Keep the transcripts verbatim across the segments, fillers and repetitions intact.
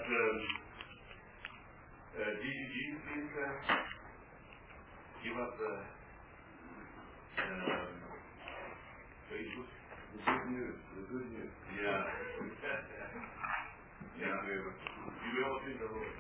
um, uh, D G G, please uh, give us the um, very good, the good news, the good news. Yeah. Yeah. You will see the road.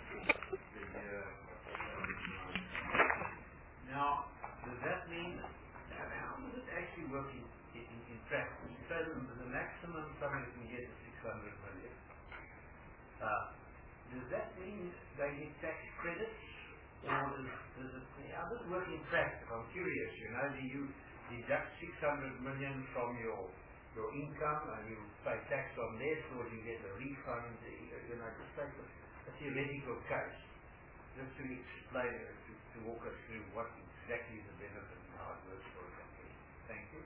Now, does that mean, how does it actually work in, in, in practice? So the maximum somebody can get is six hundred million. Uh, does that mean they get tax credits? Or does, does it, how does it work in practice? I'm curious, you know, do you deduct six hundred million from your your income and you pay tax on this, or do you get a refund? You know, just take a, a theoretical case, just to explain, uh, to, to walk us through what exactly is the benefit and how it works for a company. Thank you.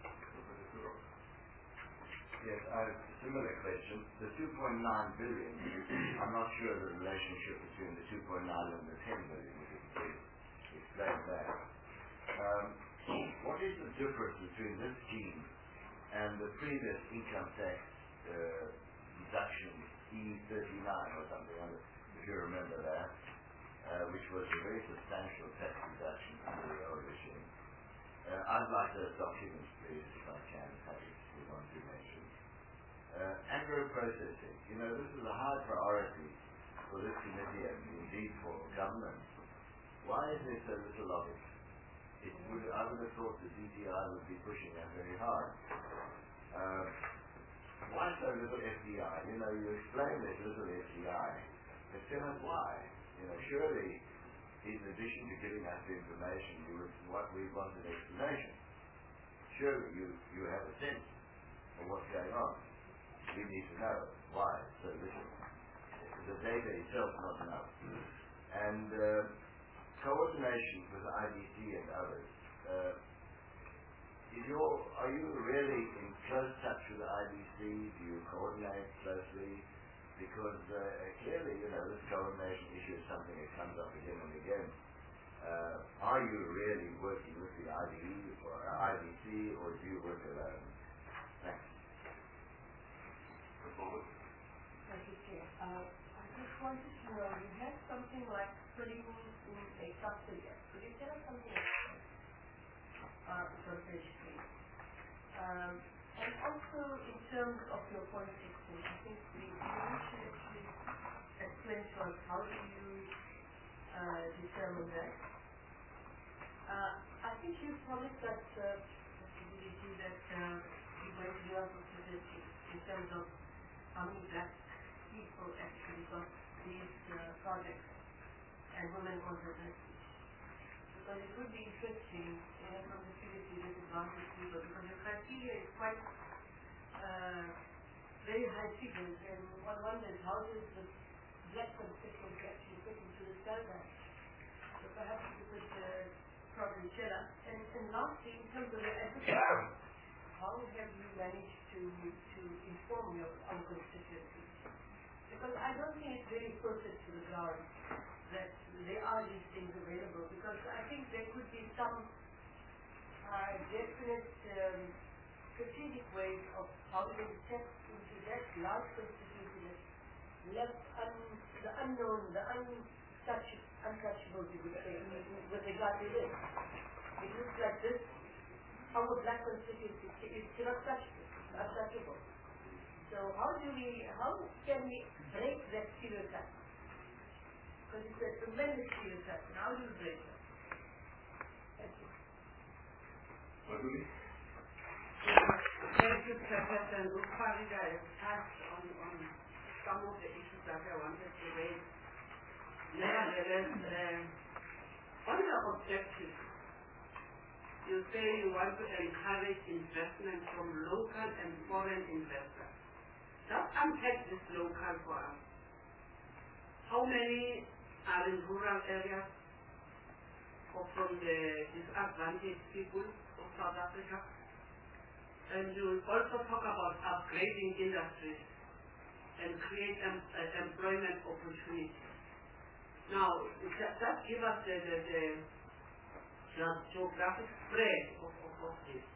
Yes, I have a similar question. The two point nine billion, I'm not sure the relationship between the two point nine and the ten billion, if you could explain that. Um, what is the difference between this scheme and the previous income tax uh, deduction, E thirty-nine or something, if you remember that, uh, which was a very substantial tax deduction under the old regime? Uh, I'd like those documents, please, if I can, happy to want to mention. Uh, agro-processing, you know, this is a high priority for this committee and indeed for government. Why is there so little of it? It would, I would have thought the D T I would be pushing that very hard. Uh, why so little F D I? You know, you explain there's little F D I, but tell us why. You know, surely, in addition to giving us the information, you would, what we want an explanation. Surely you, you have a sense of what's going on. We need to know why so little. The data itself is not enough. And uh, coordination with I D C and others. Uh, is your, are you really in close touch with the I D C? Do you coordinate closely? Because uh, clearly, you know, this coordination issue is something that comes up again and again. Uh, are you really working with the I D E or I D C, or do you work alone? Thanks. Thank you, Chair. Uh, I just wanted to know, you had something like putting in a subsidy. Could you tell us something about it? Uh, it's on page three. Um, and also, in terms of your point system, I think we should actually explain to us how do you uh, determine that. Uh, I think you promised that uh, possibility that uh, you're going to give us a statistic in terms of how many black people actually got these uh, projects and women on the list. Because it would be interesting, you know, from the seriously disadvantaged people, because your criteria is quite uh, very high figures, and one wonders how does the black constituency actually fit into the survey. So perhaps you could uh, probably tell us. And, and lastly, in terms of your advocacy, how have you managed to to inform your own constituencies? Because I don't think it's very closest to the ground that there are these things available, because I think there could be some uh, definite um, strategic ways of how to tap into that large constituency that left un, the unknown, the untouch, untouchable, you would say, with regard to this. It looks like this, our black constituency is not touchable, untouchable. So how do we, how can we break that stereotype? Because it's a tremendous stereotype, and how do we break that? Thank you. What do we? Thank you, Professor Nduparida has touched on, on some of the issues that I wanted to raise. Nevertheless, uh, on the objective, you say you want to encourage investment from local and foreign investors. Just unpack this local for us. How many are in rural areas or from the disadvantaged people of South Africa? And you will also talk about upgrading industries and create em uh, employment opportunities. Now, just give us the, the, the, the geographic spread of, of, of this.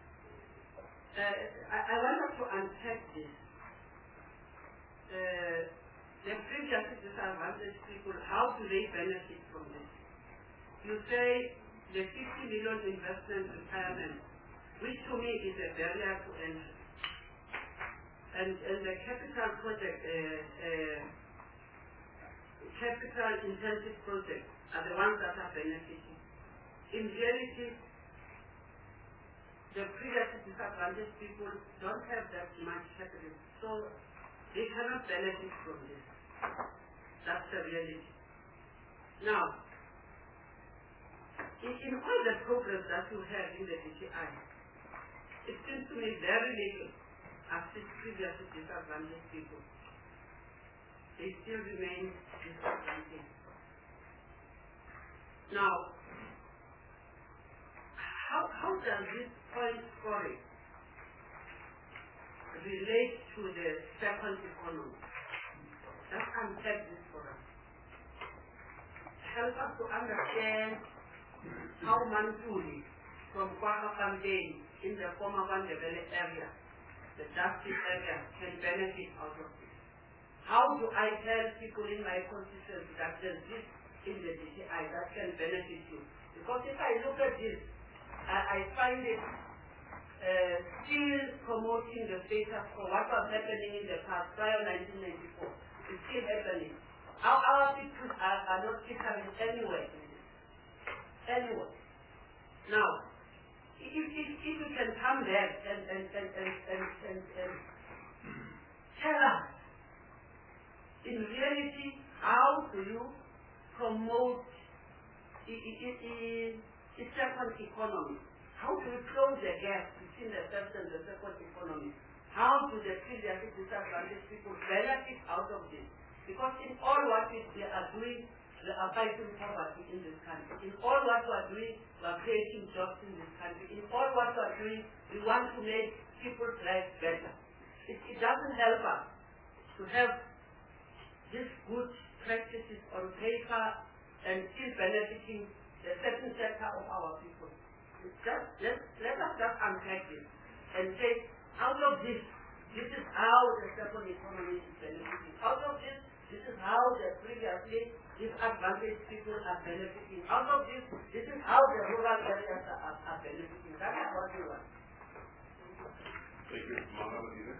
Uh, I, I want us to unpack this. Uh, the previously disadvantaged people, how do they benefit from this? You say the fifty million investment requirement, which to me is a barrier to entry. And, and the capital project, uh, uh, capital intensive projects are the ones that are benefiting. In reality, the previously disadvantaged people don't have that much capital, so they cannot benefit from this. That's the reality. Now, in, in all the progress that you have in the D T I, it seems to me very little assist previously disadvantaged people. They still remain disadvantaged. Now, how, how does this point scoring relate to the second economy? Let's unpack this for us. Help us to understand how Mantuli from Kwaka campaign in the former One Developed area, the Dusty area, can benefit out of this. How do I tell people in my constituency that there's this in the D T I that can benefit you? Because if I look at this, I, I find it uh, still promoting the status quo. What was happening in the past, prior nineteen ninety-four, is still happening. Our, our people are, are not different anywhere in this. Anywhere. Now, if, if, if you can come back and, and, and, and, and, and, and tell us, in reality, how do you promote the, the, the, the second economy? How do you close the gap between the first and the second economy? How do the previously disadvantaged people benefit out of this? Because in all what we, we are doing, we are fighting poverty in this country. In all what we are doing, we are creating jobs in this country. In all what we are doing, we want to make people's lives better. It, it doesn't help us to have these good practices on paper and still benefiting the certain sector of our people. It's just, let, let us just unpack this and say, out of this, this is how the second economy is benefiting. Out of this, this is how the previously disadvantaged people are benefiting. Out of this, this is how the rural areas are, are, are benefiting. That is what we want. Thank you. Mohammed Adina.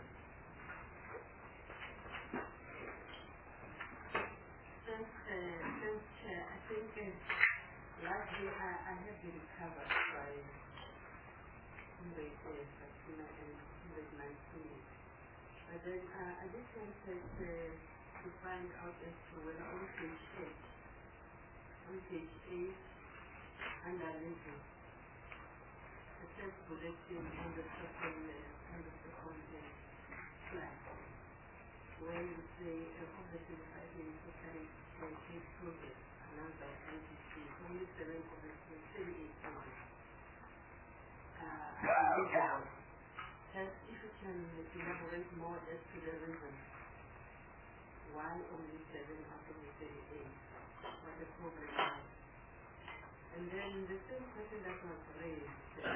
Thanks, uh, thanks, Chair. I think uh, largely I, I have been covered by Humboldt, uh, Fatima and Humboldt nineteen. But then uh, I just wanted uh, to find out as to whether on page eight, on page eight, under living, the first bulletin on the second, uh, on the second uh, slide, where you say uh, obviously the five minutes of carrying uh, eight projects announced by N T C, only seven obviously thirty-eight projects. Uh, I think if you can elaborate more as to the reason why only seven out of the thirty-eight, what the problem is. And then the same question that was raised uh,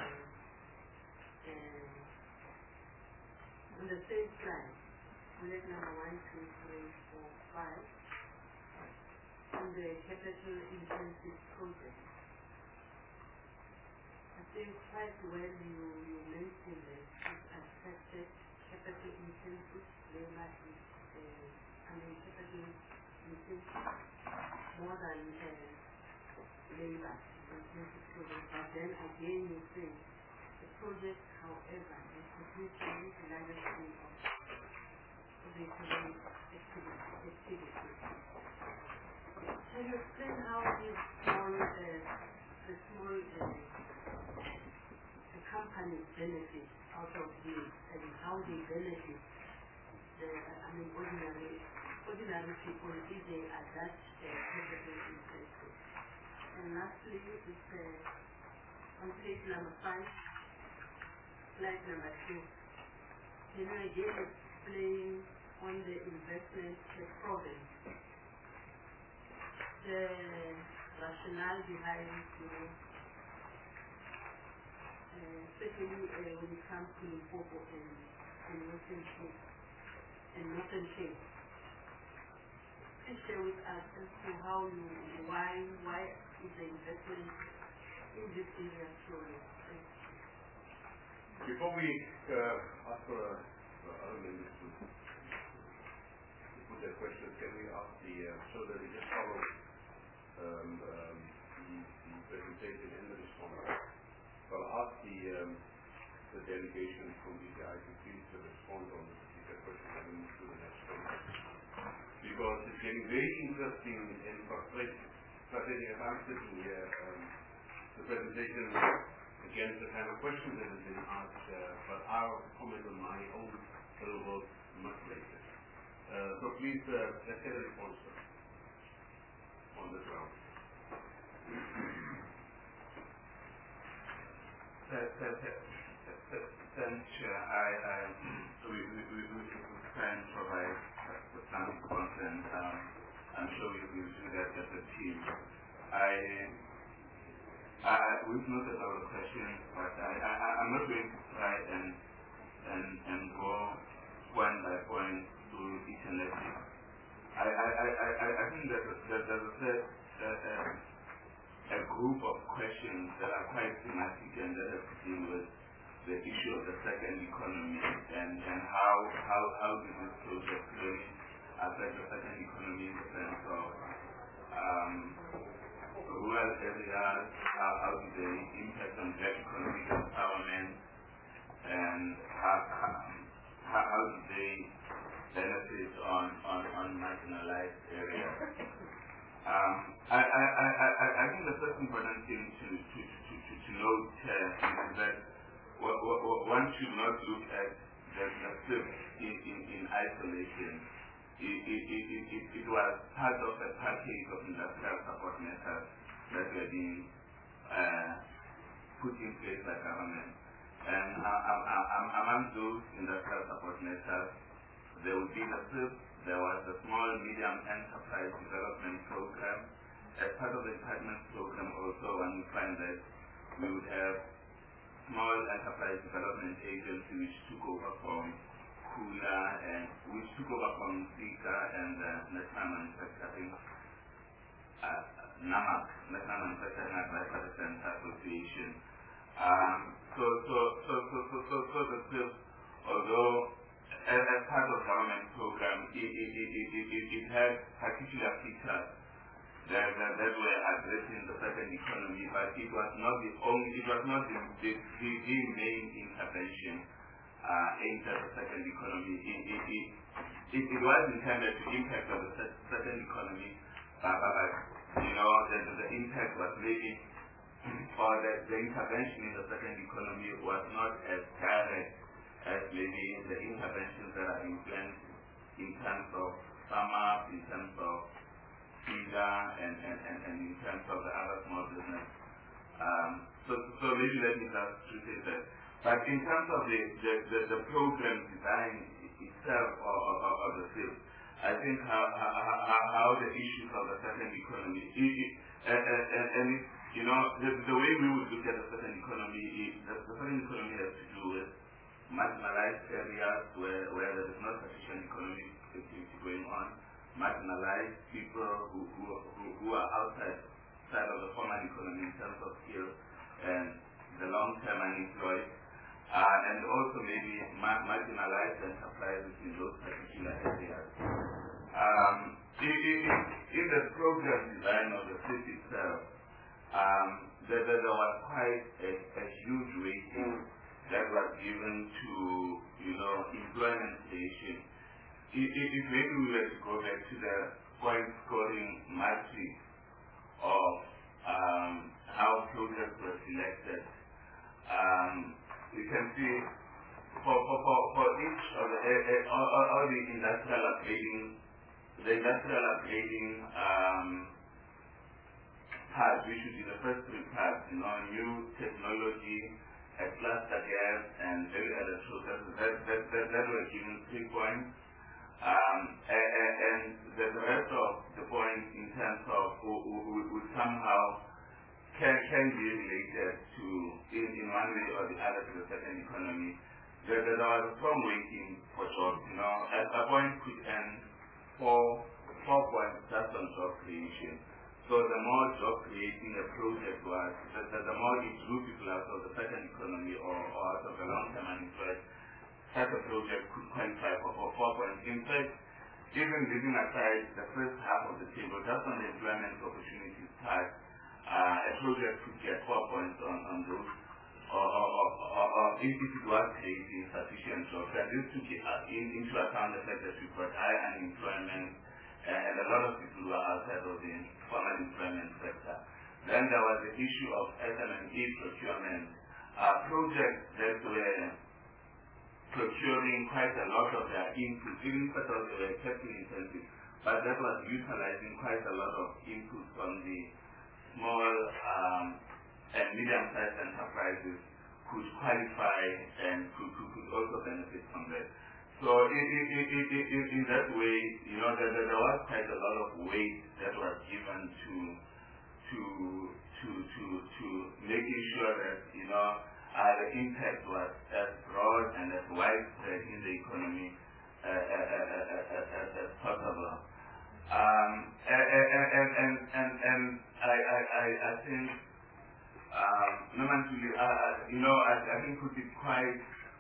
uh, on the same slide, bullet number one, two, three, four, five, on the capital intensive project. I think quite well you, you mentioned that it affected capital intensive labor is uh, I mean capital intensive more than uh, labor intensive project. But then again you say the project however is producing larger scale of the economic activity. Can you explain how this small uh, the small uh, the companies benefit out of this and how they benefit the, I mean, ordinary, ordinary people if they are that uh, capital intensive. And lastly, it's uh, on page number five, slide number two. Can you again explain on the investment uh, problem, the rationale behind, you know, uh, especially uh, when it comes to Limpopo and, and Western Cape and Northern Cape. please share with us as to how you, why, why is the investment in this area so low? Before we uh, ask for uh, other members to, to put their questions, can we ask the, uh, so that we just follow um, um, the, the presentation and the response. So I'll ask the, um, the delegation from B C I to please to respond on this particular question and then move to the next one. Because it's getting very interesting and frustrating. Frustrating as I'm sitting here, um, the presentation against the kind of questions that have been asked, uh, but I'll comment on my own little work much later. Uh, so please, uh, let's get a response on this round. Thanks, Chair. I, I, we, we, we, we, we can provide with some content. Um, I'm sure we will do that as a team. I I, we've noted all the questions, but I, I, I'm not going to try and, and, and go point by point through each and every. I, I, I, I, I think that there's a, a, a group of questions that are quite thematic and that have to do with the issue of the second economy and, and how, how, how does this project really affect the second economy in the sense of um, rural areas, how, how do they impact on their economic empowerment, and how, how, how do they benefit on, on, on marginalized areas. Um, I, I, I, I, I think the first important thing to, to, to, to, to note here is that one should not look at the S I P in, in, in isolation. It, it, it, it, it was part of a package of industrial support measures that were being uh, put in place by government. And uh, uh, uh, among those industrial support measures, there would be the S I P, there was the Small Medium Enterprise Development Program. As part of the department's program also, one would find that we would have Small Enterprise Development Agency which took over from Kula and which took over from Zika and uh, National Manufacturing uh, NAMAC, National Manufacturing Advisory Center Association. Um, so, so, so, so, so, so, so the S I P, although as, as part of government program, it, it, it, it, it, it, it had particular features that, that, that were addressing the second economy, but it was not the only, it was not the, the, the, the main intervention uh, aimed at the second economy. It, it, it, it, it was intended to impact on the second economy, uh, but, but you know, the, the impact was maybe, or the, the intervention in the second economy was not as direct as maybe the interventions that are implemented in terms of summer, in terms of feeder, and, and, and, and in terms of the other small business. Um, so, so maybe let me just say that. But in terms of the, the, the, the program design itself or, or, or the field, I think how, how, how the issues of the second economy, it, it, and, and, and it, you know, the, the way we would look at the second economy, it, the, the second economy has to do with marginalized areas where, where there is not sufficient economic activity going on, marginalized people who, who, who, who are outside side of the formal economy in terms of skills and the long-term unemployed, uh, and also maybe ma marginalized enterprises in those particular areas. Um, in, in, in the program design of the S I P itself, um, there, there was quite a, a huge weighting that was given to, you know, employment creation. If, if maybe we were to go back to the point scoring matrix of um, how projects were selected, um, you can see for, for, for, for each of the, uh, uh, all, all the industrial upgrading, the industrial upgrading um, parts, which should be the first three parts, you know, new technology, a cluster gas, and very electro, that, that, that, that, that were given three points. Um, and, and the rest of the points in terms of who, who, who, who somehow can, can be related to, in, in one way or the other, to the second economy. There, there was a strong weighting for jobs, you know, at a point could earn four four points just on job creation. So the more job creating a project was, the, the, the more it drew people out of the second economy or, or out of the long-term unemployed, such a project could qualify for, for four points. In fact, even leaving aside the first half of the table, just on the employment opportunities part, uh, a project could get four points on, on those, or, or, or, or, or if it was creating sufficient jobs. And this took uh, in, into account the fact that we've got high unemployment, and a lot of people were outside of the formal employment sector. Then there was the issue of S M E procurement, uh, projects that were procuring quite a lot of their inputs, even if they were capital intensive, but that was utilizing quite a lot of inputs from the small um, and medium-sized enterprises could qualify and could, could, could also benefit from that. So in, in, in, in, in that way, you know, there, there was quite a lot of weight that was given to to to to to making sure that, you know, uh, the impact was as broad and as widespread in the economy uh, uh, as, as, as possible. Um, and, and, and, and, and I, I, I, I think, um, uh, you know, I, I think put it quite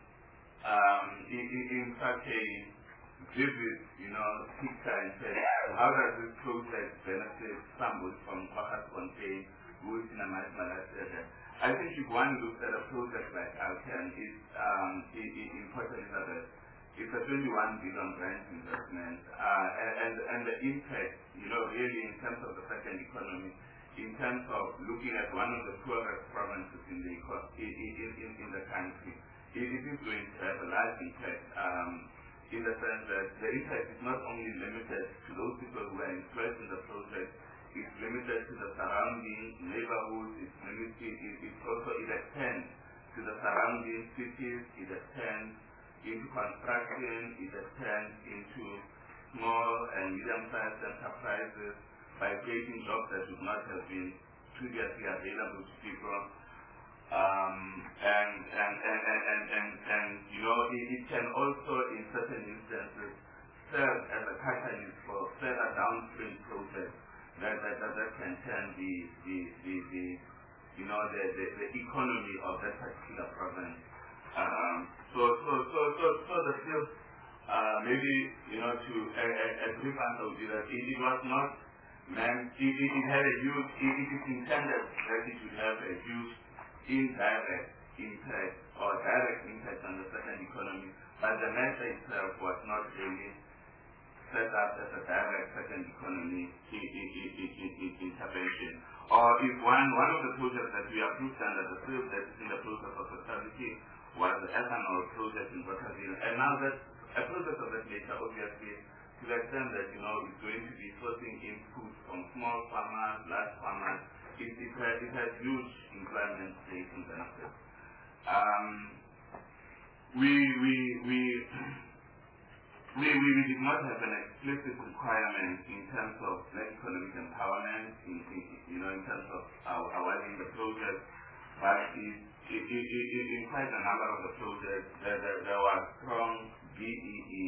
um, in, in such a vivid, you know, picture and say, how does this process benefit somebody from Kwakasfontein who is in a Malaysia? I think if one looks at a project like Alcan, it's um, in, in Port Elizabeth, it's a twenty-one billion grant investment, uh, and, and the impact, you know, really in terms of the second economy, in terms of looking at one of the poorest provinces in the, in, in, in, in the country, it, it is going to have a large impact, um, in the sense that the impact is not only limited to those people who are employed in the project, it's limited to the surrounding neighborhoods, it's limited, it, it's also, it extends to the surrounding cities, it extends into construction, it extends into small and medium-sized enterprises by creating jobs that would not have been previously available to people. Um, and, and, and, and, and, and, and, you know, it, it can also, in certain instances, serve as a catalyst for further downstream projects that, that, that, that can turn the, the, the, the you know, the, the, the economy of that particular province. Um, so, so, so, so, so the field, uh, maybe, you know, to a, a, a brief answer would be that it, it was not meant, it, it, it had a huge, it, it is intended that it would have a huge indirect impact or direct impact on the second economy, but the measure itself was not really set up as a direct second economy in, in, in, in, in intervention. Or if one, one of the projects that we approved under the field that is in the process of establishing was the ethanol project in Botterville, and now that a project of that nature, obviously, to the extent that, you know, it's going to be sourcing inputs from small farmers, large farmers, it, it, has, it has huge employment creating benefits. Um, we, we, we, we, we, we did not have an explicit requirement in terms of black economic empowerment, in, in, you know, in terms of our, awarding the project, but it, it, it, it, in quite a number of the projects, there, there, there was strong B E E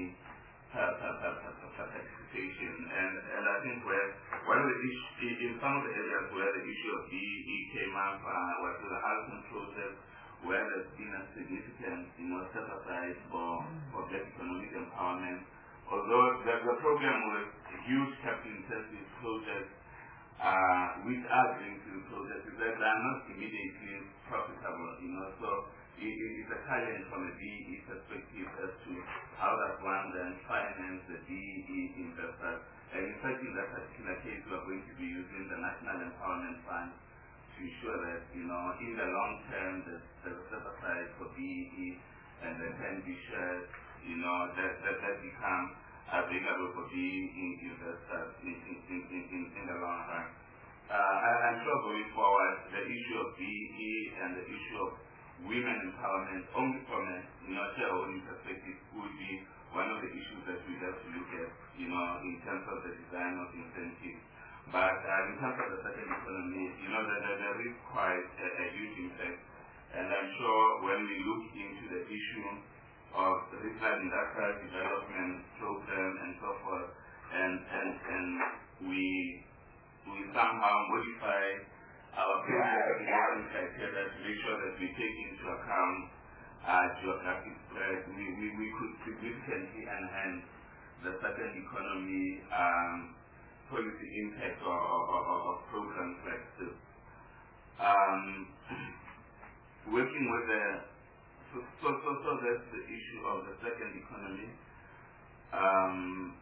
participation, and, and I think where one of the issues, in some of the areas where the issue of B E E came up uh, was the Alcan process, where there's been a significant, you know, set aside for, for black economic empowerment. Although the, the program was a huge capital-intensive project, uh, which are linked to the project, is that they are not immediately profitable, you know, so it, it is a challenge from a B E E perspective as to how does one then finance the B E E investors. And in fact, in that particular case, we are going to be using the National Empowerment Fund to ensure that, you know, in the long term, there's a set aside for B E E, and there can be shares, you know, that, that, that become available for B E E investors in, in, in, in, in the long run. Uh, I, I'm sure going forward, the issue of B E E and the issue of women empowerment, only from a, you know, shareholding perspective, would be one of the issues that we have to look at, you know, in terms of the design of incentives. But uh, in terms of the second economy, you know, that there, there is quite a, a huge impact. And I'm sure when we look into the issue of the regional industrial development program and so forth, and and and we we somehow modify our previous criteria to make sure that we take into account uh, geographic spread. We, we we could significantly enhance the certain economy um, policy impact of, of, of, of programs like this. Um, working with the so, so so so that's the issue of the second economy. Um,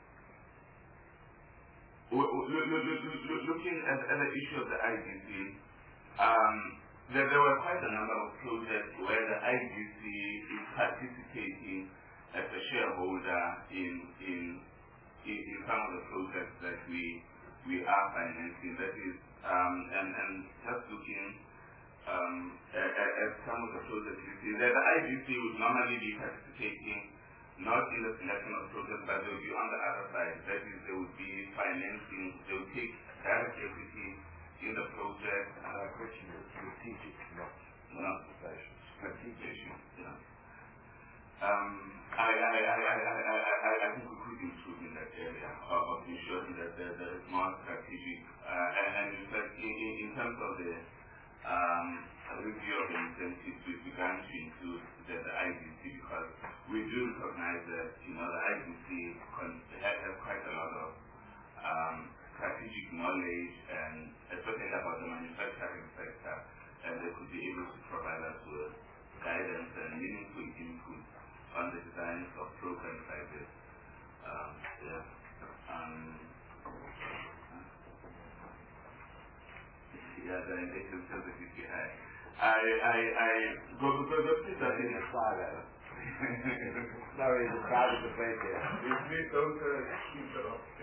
looking at, at the issue of the I D C, um, there, there were quite a number of projects where the I D C is participating as a shareholder in in in, in some of the projects that we we are financing. That is, um, and and just looking um, at, at some of the projects you see, that the I D C would normally be participating not in the selection of projects, but they will be on the other side. That is, they would be financing, they will take direct equity in the project. Our question is strategic, not participation. Strategic, yeah. Um, I, I, I, I, I, I, I think we could improve in that area of, of ensuring that there, there is more strategic, uh, and, and in fact, in, in, in terms of the um, review of the incentives, we've begun to include the, the I D C because we do recognize that, you know, the I D C has, has quite a lot of um, strategic knowledge, and especially about the manufacturing sector, and they could be able to provide us with guidance and meaningful input on the designs of programs like this. Um, yeah. Um, yeah, the engagement sensitivity. I, I, I, I go, go, go, go, please, I think. Sorry, the crowd is afraid there. Please don't keep it off.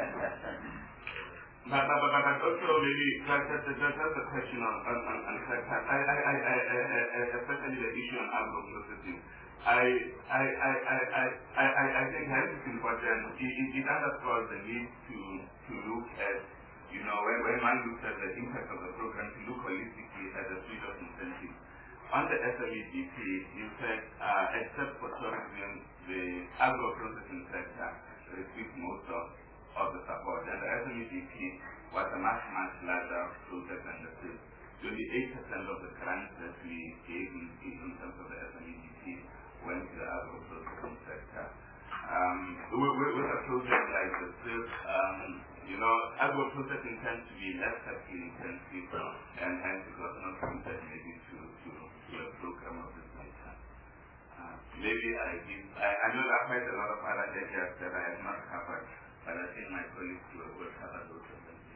But, but, but, but also maybe just, just, just, just a question on, on, on, on I, I, I, I, I, I, especially the issue on agro-processing. I, I, I, I, I, I, I think health is important. It, it, it underscores the need to, to look at, you know, when, when one looks at the impact of the program, to look holistically at the suite of incentives. On the S M E D P, in fact, uh, except for tourism, the agro-processing sector receives most of of the support, and the S M E D P was a much, much larger project than the state. Only eight percent of the grants that we gave in, in terms of the S M E D P went to the agro-processing sector. Um, with, with, with a project like the S I P, um, you know, agro-processing tends to be less capital intensive, and hence it was not considered maybe to, to, to a program of this nature. Uh, maybe I give, I, I know there are quite a lot of other areas that I have not covered, but I think my colleagues will, will cover those of them.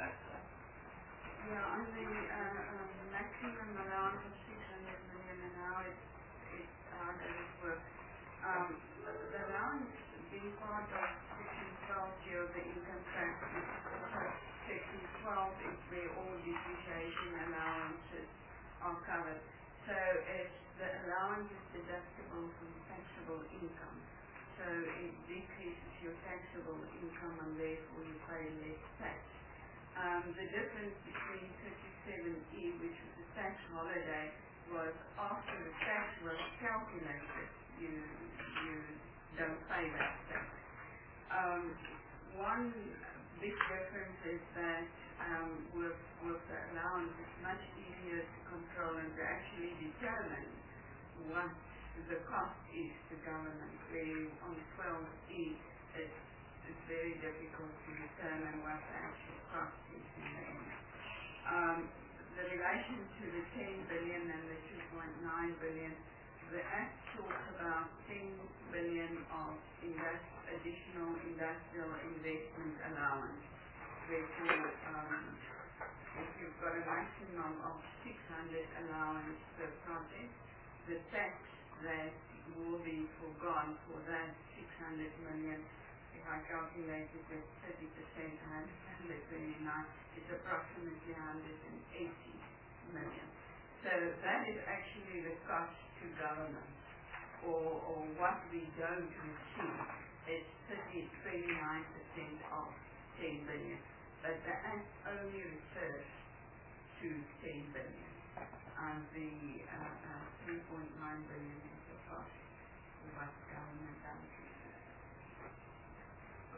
Yeah, on the uh, um, maximum allowance of six hundred million and now it's, it's how does it work? Um, the allowance being part of section twelve here, the income tax, section twelve is where all depreciation allowances are covered. So it's the allowance is deductible from taxable income. So it decreases your taxable income and therefore you pay less tax. Um, the difference between thirty-seven E, which was a tax holiday, was after the tax was calculated, you you don't pay that tax. Um, one big difference is that um, with, with the allowance, it's much easier to control and to actually determine what the cost is to government, where on twelve E it's, it's very difficult to determine what the actual cost is in the end. Um, the relation to the ten billion and the two point nine billion, the Act talks about ten billion of invest, additional industrial investment allowance. Therefore, um, if you've got a maximum of six hundred allowance per project, the tax that will be forgone for that six hundred million, if I calculate it at thirty percent, one hundred twenty-nine, it's approximately one hundred eighty million. So that is actually the cost to government, or, or what we don't receive. It's thirty, twenty-nine percent of ten billion. But the Act only refers to ten billion. And the uh, uh, three point nine billion is the cost of what government does.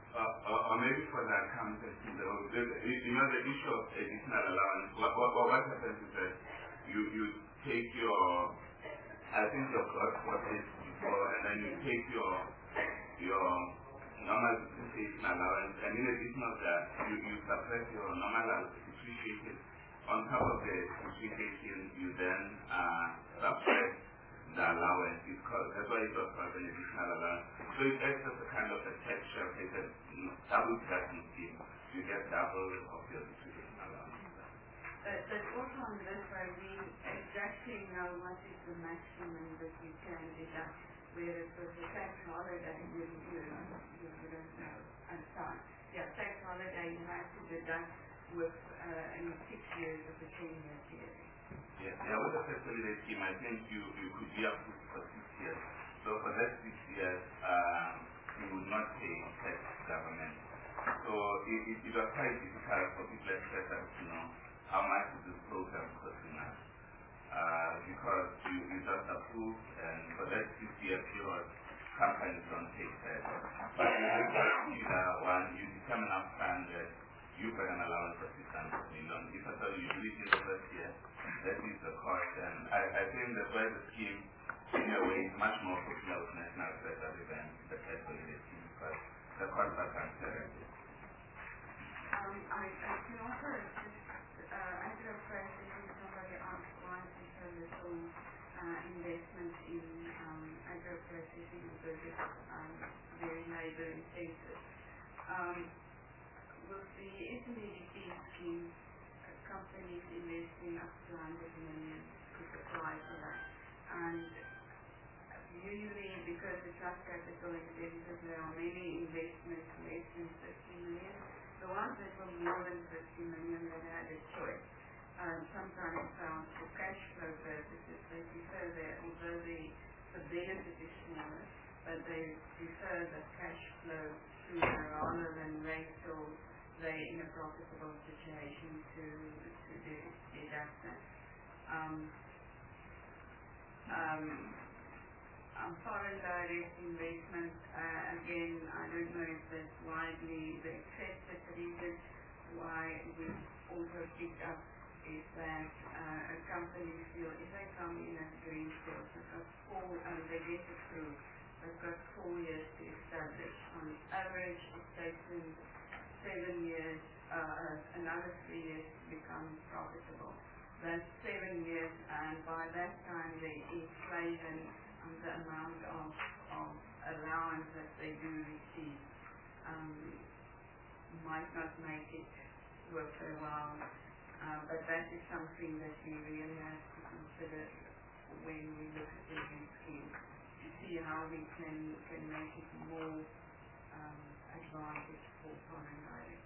Uh, uh, or maybe for the accountant, you know, the, you know, the issue of additional allowance, what, what, what happens is that you, you take your, I think your cost was it before, and then you take your, your normal depreciation allowance, and in addition of that, you, you suppress your normal depreciation. On top of the depreciation, you then uh, subtract the allowance, because that's why it was called an additional allowance. So it acts as a kind of a texture, it's a double deduction scheme. You get double of your depreciation allowance. But, but also on this side, we exactly know what is the maximum that you can deduct, whereas with the tax holiday, you, you, you, you don't know at time. Yeah, tax holiday, you have to deduct with uh, in six years of the ten-year period. Yeah, yeah, with the tax holiday scheme, I think you, you could be up to for six years. So for that six years, um, you would not pay tax to government. So it, it, it was quite difficult for people like us to know how much is this program costing us. Uh, because you, you just approve, and for that six-year period, companies don't take tax. But in the particular one, you determine upfront that you pay an allowance of six hundred million. If I tell you you do it in the first year, that is the cost. And I, I think that's why the scheme, in a way, is much more popular with national treasury than the tax holiday scheme, because the costs are transparent. Um, I, I can also just, uh, I did a question when somebody asked why we so little uh, investment in um, agro-processing because it's um, very labor intensive. Um, with the S M E D P scheme, uh, companies investing up to one hundred million could apply for that. And usually, because it's not capital intensive, there are many investments less than fifty million. The ones that were more than fifty million, they had a choice. Um, sometimes found for cash flow purposes, they prefer that, although the, the benefit is smaller, but they prefer the cash flow sooner rather than wait till they're in a profitable situation to, to do, deduct that. Um, um, Um, foreign direct investment, uh, again, I don't know if that's widely the accepted reason why we've also picked up is that uh, a company feel if they come in as greenfield, they've got four, um, they get approved, they've got four years to establish. On average, it takes them seven years, uh, another three years to become profitable. That's seven years, and by that time, the inflation and the amount of, of allowance that they do receive um, might not make it worth their while. Uh, but that is something that we really have to consider when we look at the new scheme, to see how we can, can make it more um, advantage for foreign direct.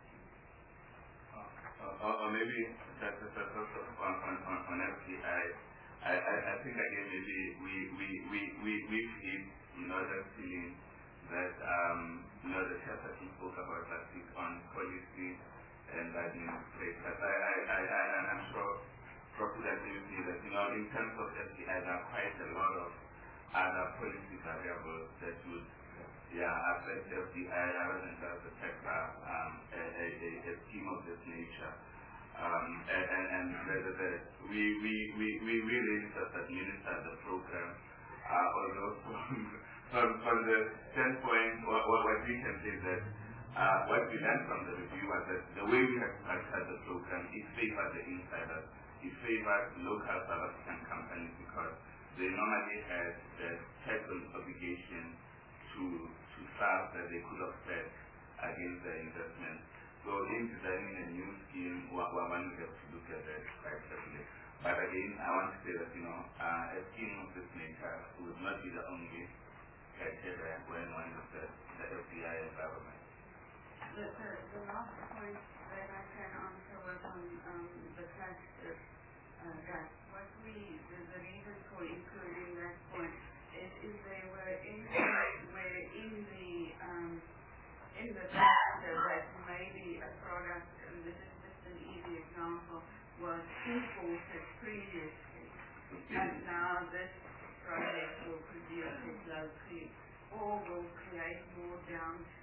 Uh, or, or maybe that, that, that's also on, on, on, on F D I. I, I, I think again maybe we we we we we feel, you know, that feeling that um you know the chairperson spoke about last week on policy and administration. I I I I I'm sure Professor agree with me that, you know, in terms of F D I there are quite a lot of other policy variables that would yeah affect F D I rather than just the sector um a, a, a, a scheme of this nature. Um, and, and, and the, the, the, we, we, we, we really just administer the program, uh, although from, from, from the standpoint, what, what, what we can say is that uh, what we learned from the review was that the way we have structured the program, it favored the insiders, it favored local South African companies because they normally had the tax obligation to, to serve that they could offset against their investment. So in designing a new scheme, one we have to look at that quite carefully. But again, I want to say that, you know, uh, a scheme of this nature would not be the only criteria when one looks at the F D I environment. The, the, the last point that I can answer was on um, the tax uh, gap. What we, the, the reason for including that point is if they were in, were in the um, in the sector that maybe a product, and this is just an easy example, was imported previously, and now this product will produce it locally, or will create more downstream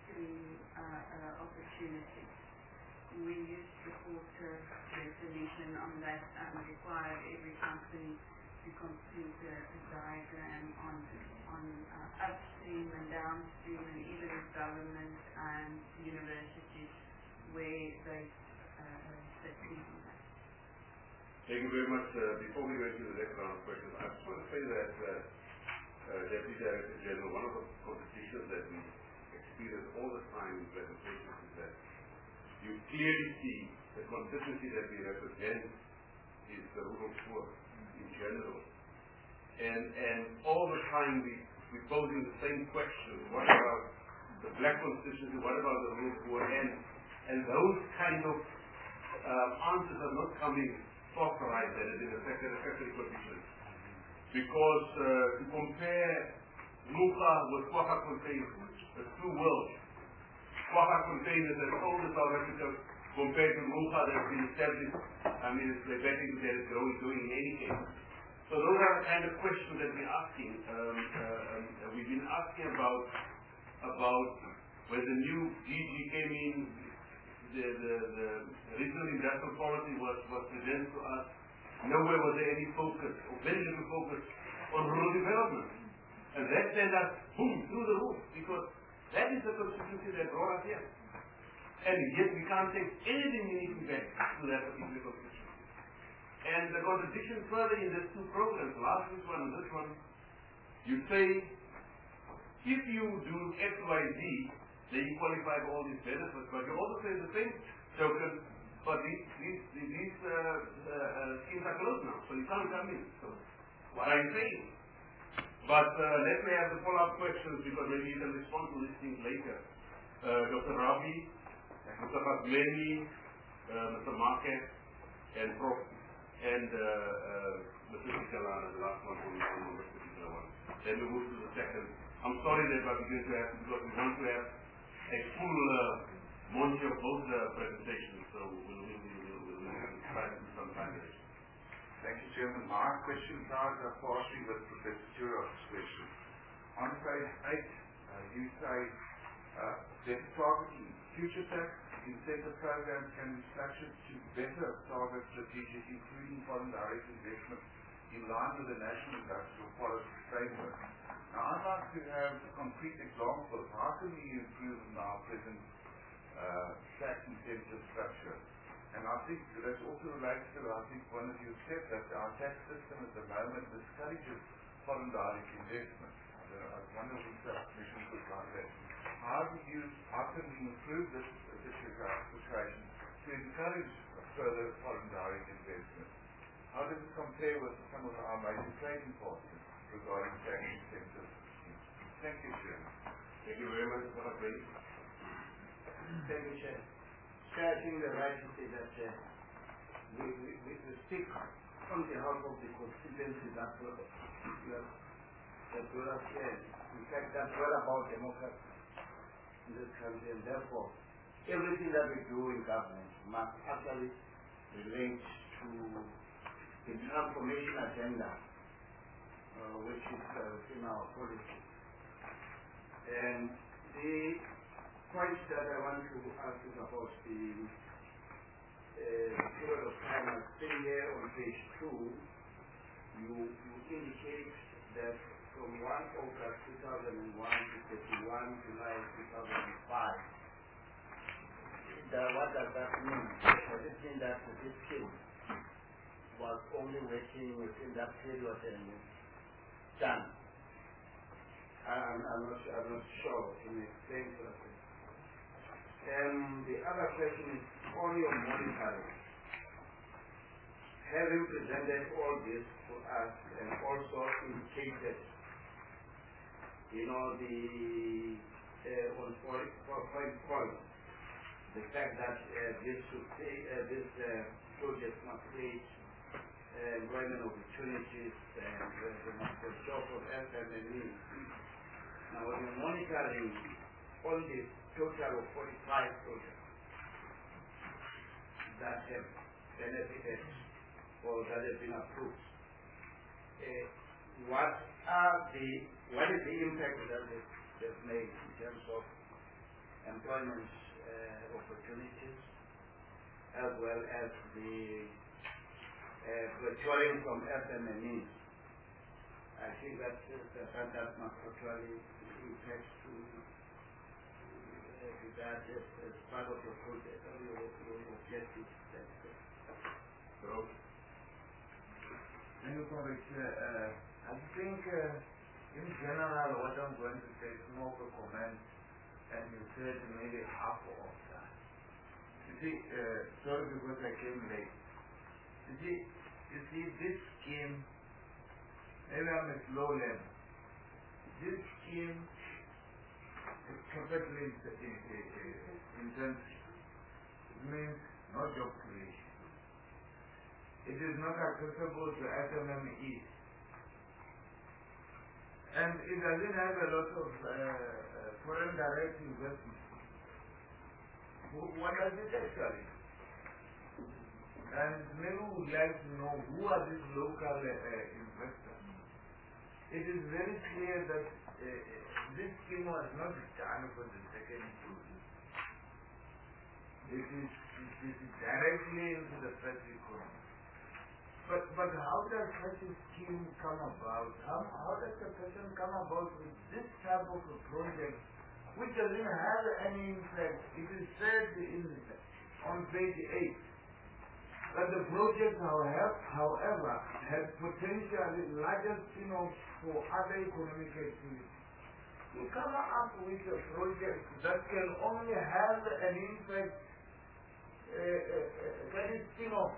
manufacturing uh, uh, opportunities. We used to put a resolution on that and required every company to complete a, a diagram on on uh, upstream and downstream and even government and universities where they uh, sit in that. Thank you very much. Uh, before we go into the next round of questions, I just want to say that uh, uh, Deputy Director General, one of the contradictions that we experience all the time in presentations is that you clearly see the consistency that we represent is the rule of law in general. And and all the time we, we're posing the same question. What about the black constituency? What about the rule of law? And, and those kind of um, answers are not coming authorized that it is affected effective conditions. Because uh, to compare Luka with Kwaka containers, the two worlds. Kwaka containers that old in South Africa compared to Luka that's been established, I mean, it's betting that it's growing, doing in any case. So those are the kind of questions that we're asking. Um, uh, um, we've been asking about about when the new D G came in, the, the, the regional industrial policy was, was presented to us. Nowhere was there any focus, or very little focus, on rural development. And that sent us, boom, through the roof, because that is the constituency that brought us here. And yet we can't take anything meaningful back to that particular constituency. And the contradiction further in these two programs, last week's one and this one, you say, if you do X, Y, Z, then you qualify for all these benefits, but you also say the same token, but these, these, these uh, uh, uh, schemes are closed now, so you can't come in. So what are you saying? But uh, let me have the follow-up questions, because maybe you can respond to these things later. Uh, Doctor Ravi, Mister Fasmeni, uh, Mister Marquez, and Prof and uh, uh, Mister Sikalana, the last one from this particular one. Then we move to the second. I'm sorry that we're going to have, because we want to have a full uh, monty of both uh, presentations, so we'll, we'll, we'll, we'll, we'll try to do some time later. Thank you, Chairman. My question cards are partially with Professor Turov's question. On page eight, uh, you say uh, that targeting future tax incentive programs can be structured to better target strategic, including foreign direct investment, in line with the National Industrial Policy Framework. Now, I'd like to have a concrete example. How can we improve our present uh, tax incentive structure? And I think that also relates to, I think one of you said that our tax system at the moment discourages foreign direct investment. Uh, I wonder if the Commission could like that. How do you, how can we improve this situation to encourage further foreign direct investment? How does it compare with some of our major trading partners regarding tax incentives? Thank you, Chairman. Thank you very much, Mister Abdul. Thank you, Chair. Chair, I think you're right to say that uh, we, we, we speak on behalf of the constituency that we have said. In fact, that's all about democracy in this country, and therefore, everything that we do in government must actually relate to the transformation agenda, uh, which is uh, within our policy. And the point that I want to ask is about the uh, period of time. I think here on page two, you, you indicate that from first August two thousand one to thirty-first July two thousand five, that, what does that mean? Does it mean that this scheme was only working within that period and done? I'm, I'm, not, I'm not sure. Can you explain to us? And the other question is on your monitoring. Having presented all this to us and also indicated, you know, the uh, on point point, the fact that uh, this should take, uh, this uh, project must create uh, employment opportunities and uh, the must have job of S M E. Now, when you're monitoring on the total of forty-five projects that have benefited or that have been approved, uh, what are the what is the impact that they've made in terms of employment uh, opportunities, as well as the uh, procuring from S M E Es. I think that uh, that, that must actually impact to uh, that as, as part of the project, or your, your objectives. So, Thank you, Comrade Chair. Uh, I think uh, in general what I'm going to say is more of a comment, and you said maybe half of that. You see, uh, sorry because I came late. You see, you see this scheme, maybe I'm a slow learner. This scheme is perfectly intensive. It means no job creation. It is not accessible to S M E Es. And it doesn't have a lot of uh, uh, foreign direct investment. What does it actually? And maybe we would like to know who are these local uh, investors. It is very clear that uh, this scheme was not done for the second use. It is, it is directly into the first economy. But, but how does such a scheme come about? How, how does a person come about with this type of a project which doesn't have any impact? It is said in, on page eight that the project, however, however has potentially larger spin-offs for other economic activities. You come up with a project that can only have an impact uh, uh, uh, that is spin-off.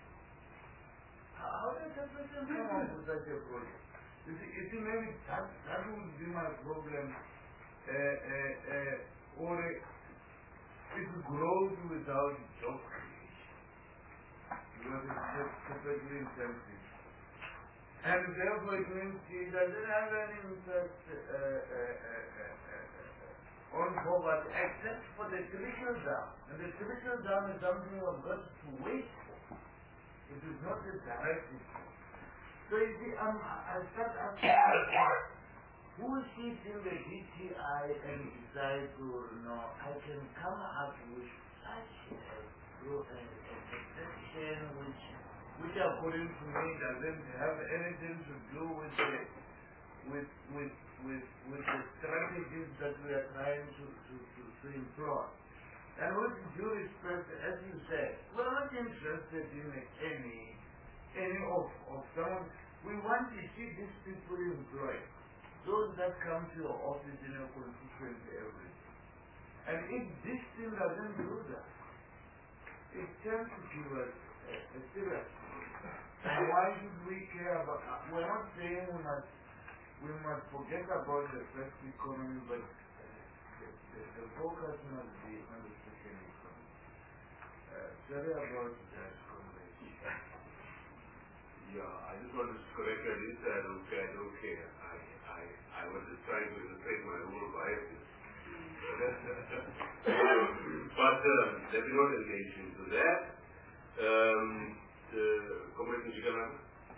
How does a person come up with such a project? You see, you see maybe that, that would be my problem. Uh, uh, uh, or it grows without job creation. Because it's just perfectly intensive. And therefore it means it doesn't have any impact uh, uh, uh, uh, uh, on poverty except for the trickle down. And the trickle down is something we've got to wait for. It is not a direct issue. So you see, um, I start asking who sits in the D T I and decides to, you know, I can come up with such a, a, a section which, which according to me doesn't have anything to do with the, with, with, with, with the strategies that we are trying to, to, to, to employ. And with due respect, as you said, we're not interested in any, any of, of someone. We want to see these people employed. Those that come to your office in a constituency every day. And if this thing doesn't do that, it tends to give us a, a serious. And why should we care about, uh, we're not saying we must, we must forget about the first economy, but the, the, the focus must be on the second economy. Uh, sorry about that conversation. Yeah, I just want to correct that. You said I don't care, I don't care. I, I, I was just trying to illustrate my own biases. But um, let me not engage into that. Um, the Comrade Njikana,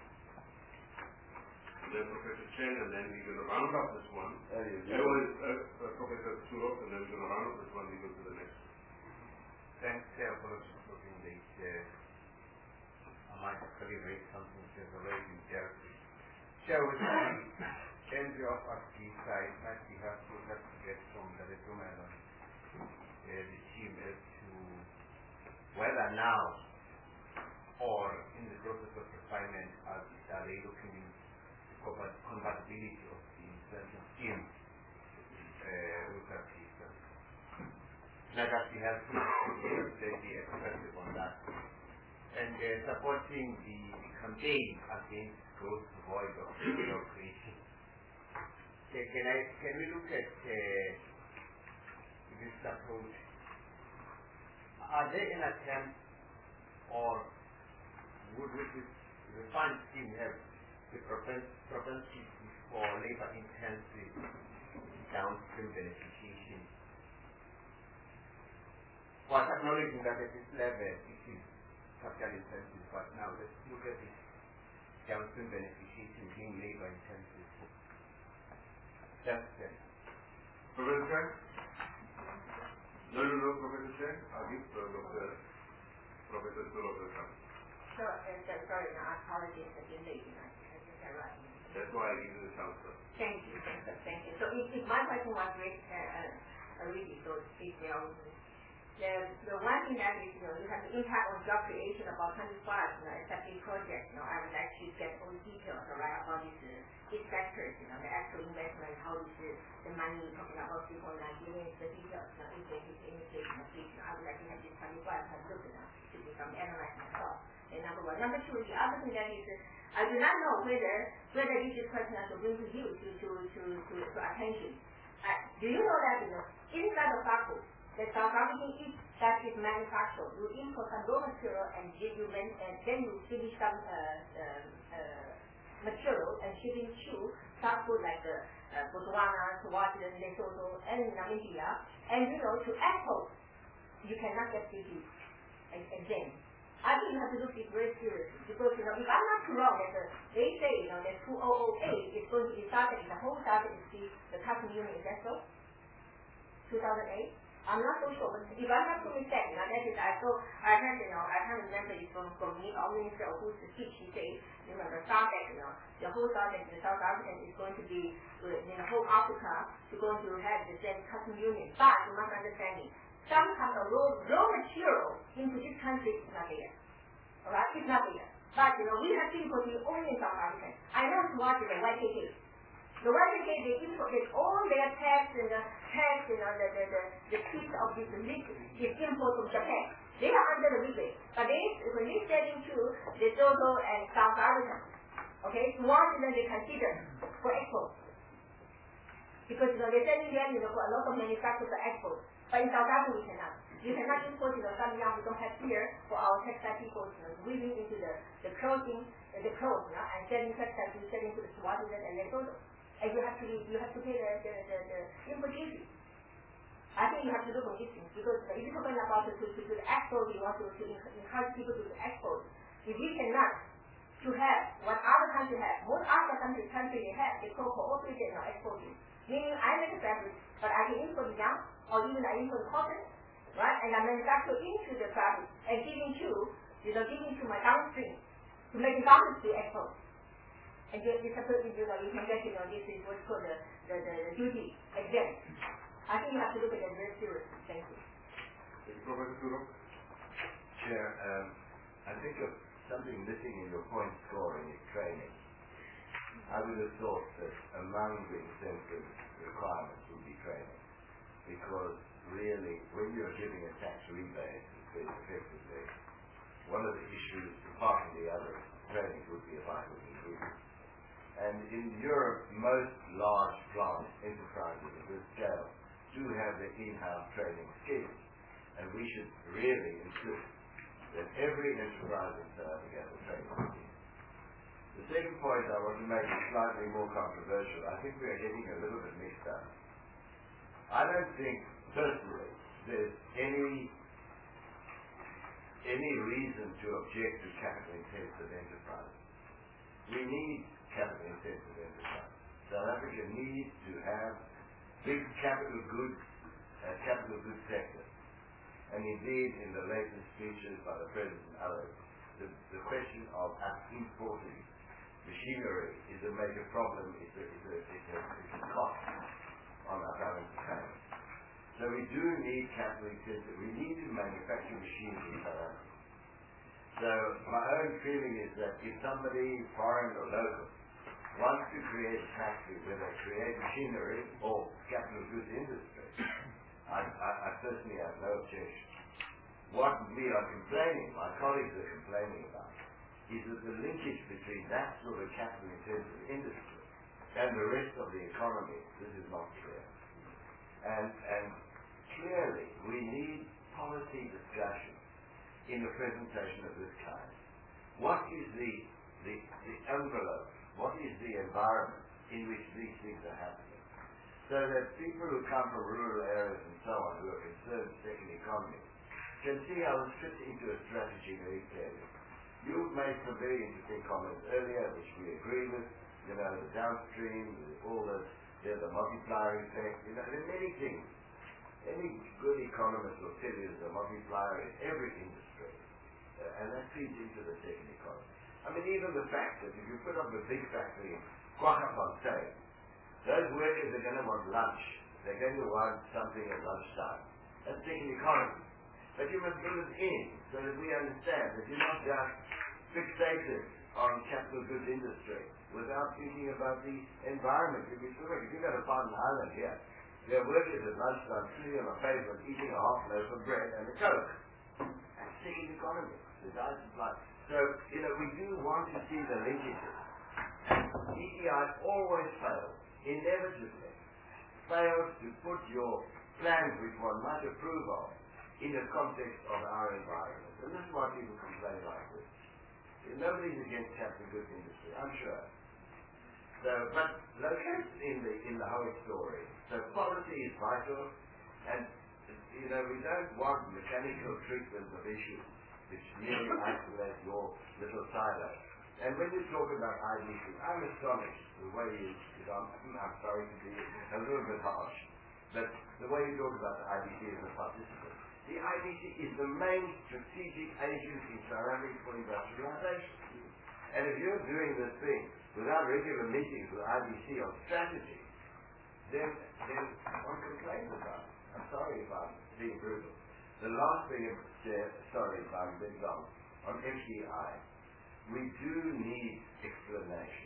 then Professor Chen, and then we're going to round up this one. Uh, yes, I always, uh, uh, Professor Surov, and then we're going to round up this one, we go to the next. Thanks, Chair, for putting this. Uh, I might actually raise something which has already been dealt with. Chair, with the entry of our key side, might be helpful to get from the resume on uh, the team as to whether now or in the process of refinement are, are they looking into the compatibility of the incentive scheme uh, with our system. That would be helpful to be expressive on that. And uh, supporting the, the campaign against growth void of job creation. Can, can, I, can we look at uh, this approach? Are there an attempt, or would this refined scheme have the propensity for labor-intensive downstream beneficiation? While acknowledging that at this level it is capital intensive, but now let's look at this downstream beneficiation being labor intensive. That's it. Professor? No, no, no, Professor Chen. I'll give uh, Doctor Professor Surov the chance. Sure, and uh, sorry, no, I apologize for being late. I I just arrived. That's why I give you the chance, sir. Thank you, thank you, thank you. So if, if my question was raised uh, uh, already, so please bear with me. The, the one thing that is, you know, you have the impact on job creation about twenty-five, you know, it's a big project, you know, I would like to get all the details, all right, about these, uh, these sectors, you know, the actual investment, how this, uh, the money, talking about three point nine billion, the details, you know, if there is any case, you know, please, you know, I would like to have this twenty-five, have looked at, to become analyzed myself. And number one. Number two, the other thing that is, uh, I do not know whether, whether this is question I should bring to you to, to, to, to, to attention. Uh, do you know that, you know, inside of Faku, the South African is that is manufactured. You import some raw material and then you rent, and then you finish some uh, uh, uh, material and shipping to some food like uh, uh, Botswana, Swaziland, Lesotho, and Namibia. And you know, to export, you cannot get duty again. I think you have to look at it very seriously because you know, if I'm not wrong, that the, they say you know that two thousand eight is going to be started. The whole started is the the customs union. Is that so? two thousand eight. I'm not so sure, but if I'm not too mistaken, now that is, I so, I heard, you know, I can't remember it from, from me, or Minister of who's the speech, he said, remember, SADC, you know, the whole SADC, the South African is going to be, in the whole Africa, we're going to have the same customs union, but you must understand it, some kind of raw, raw material into this country is not there, alright, it's not there, but, you know, we have people who only in South Africa, I know it's what the Y K K. The Y K K, they imported all their tax and the tax, you know, the, the, the, the piece of this meat is import from Japan. They are under the rebate. But they, when they sell into Lesotho and South Africa, okay, Swaziland they consider for export. Because, you know, they're selling them, you know, for a lot of manufacturers for export. But in South Africa, we cannot. You cannot import, you know, some young we don't have here for our textile people, you know, weaving into the, the clothing, uh, the clothes, you know, and selling textiles, you selling to the Swaziland and Lesotho. And you have to you have to pay the the, the, the import duty. I think you have to look at these things because if you're talking about to, to, to, to export, you want to, to encourage people to export. If we cannot to have what other countries have, most other countries countries they have, they call cooperative or exporting. Meaning I make a fabric, but I can import the yarn or even I import cotton, right? And I manufacture into the fabric and giving to you know giving to my downstream to make the garments to export. And you, you, you know, you can get, you know, this is what's called the, the, the, the duty exempt. I think you have to look at that very seriously. Thank you. Thank you, Professor Surov. Chair, um, I think of something missing in your point scoring is training. I would have thought that among the incentive requirements would be training. Because really, when you're giving a tax rebate, effectively, one of the issues, apart from the other, training would be a vital ingredient. And in Europe, most large plant enterprises of this scale do have their in-house training schemes. And we should really insist that every enterprise in South Africa has a training scheme. The second point I want to make is slightly more controversial. I think we are getting a little bit mixed up. I don't think, personally, there's any any reason to object to capital-intensive enterprises. We need capital-intensive enterprise. South Africa needs to have big capital goods, uh, capital goods sector. And indeed, in the latest speeches by the President and others, the, the question of us importing machinery is a major problem. It's a, it's a, it's a, it's a cost on our balance account. So we do need capital-intensive. We need to manufacture machines in South Africa. So my own feeling is that if somebody, foreign or local, wants to create a factory where they create machinery or capital goods industry, I, I, I personally have no objection. What we are complaining, my colleagues are complaining about, is that the linkage between that sort of capital-intensive industry and the rest of the economy, this is not clear. And, and clearly, we need policy discussion in a presentation of this kind. What is the, the, the envelope? What is the environment in which these things are happening? So that people who come from rural areas and so on, who are concerned with second economy, can see how this fits into a strategy very clearly. You've made some very interesting comments earlier, which we agree with. You know, the downstream, all the, you know, the multiplier effect. You know, there are many things Any good economist will tell you there's a multiplier in every industry, uh, and that feeds into the second economy. I mean, even the fact that if you put up a big factory in Kwaggafontein, those workers are going to want lunch. They're going to want something at lunchtime. That's second economy. But you must build it in so that we understand that you're not just fixated on capital goods industry without thinking about the environment in which we work. If you've got a Barton Island here, there are workers at lunchtime sitting on a pavement eating a half loaf of bread and a Coke. That's second economy. The diet supply. So, you know, we do want to see the linkages. E E I always fails, inevitably, fails to put your plans which one might approve of in the context of our environment. And this is why people complain like this. Nobody's against capital goods industry, I'm sure. So, but located in the in the whole story. So policy is vital, and you know we don't want mechanical treatment of issues which merely isolate your little silo. And when you talk about I D C, I'm astonished the way you, you know, I'm, I'm sorry to be a little bit harsh, but the way you talk about the I D C as a participant. The I D C is the main strategic agency surrounding for industrialization. And if you're doing this thing without regular meetings with I D C on strategy, then, then one complains about it. I'm sorry if I'm being brutal. The last thing, uh, sorry if I'm being long, on F D I, we do need explanation.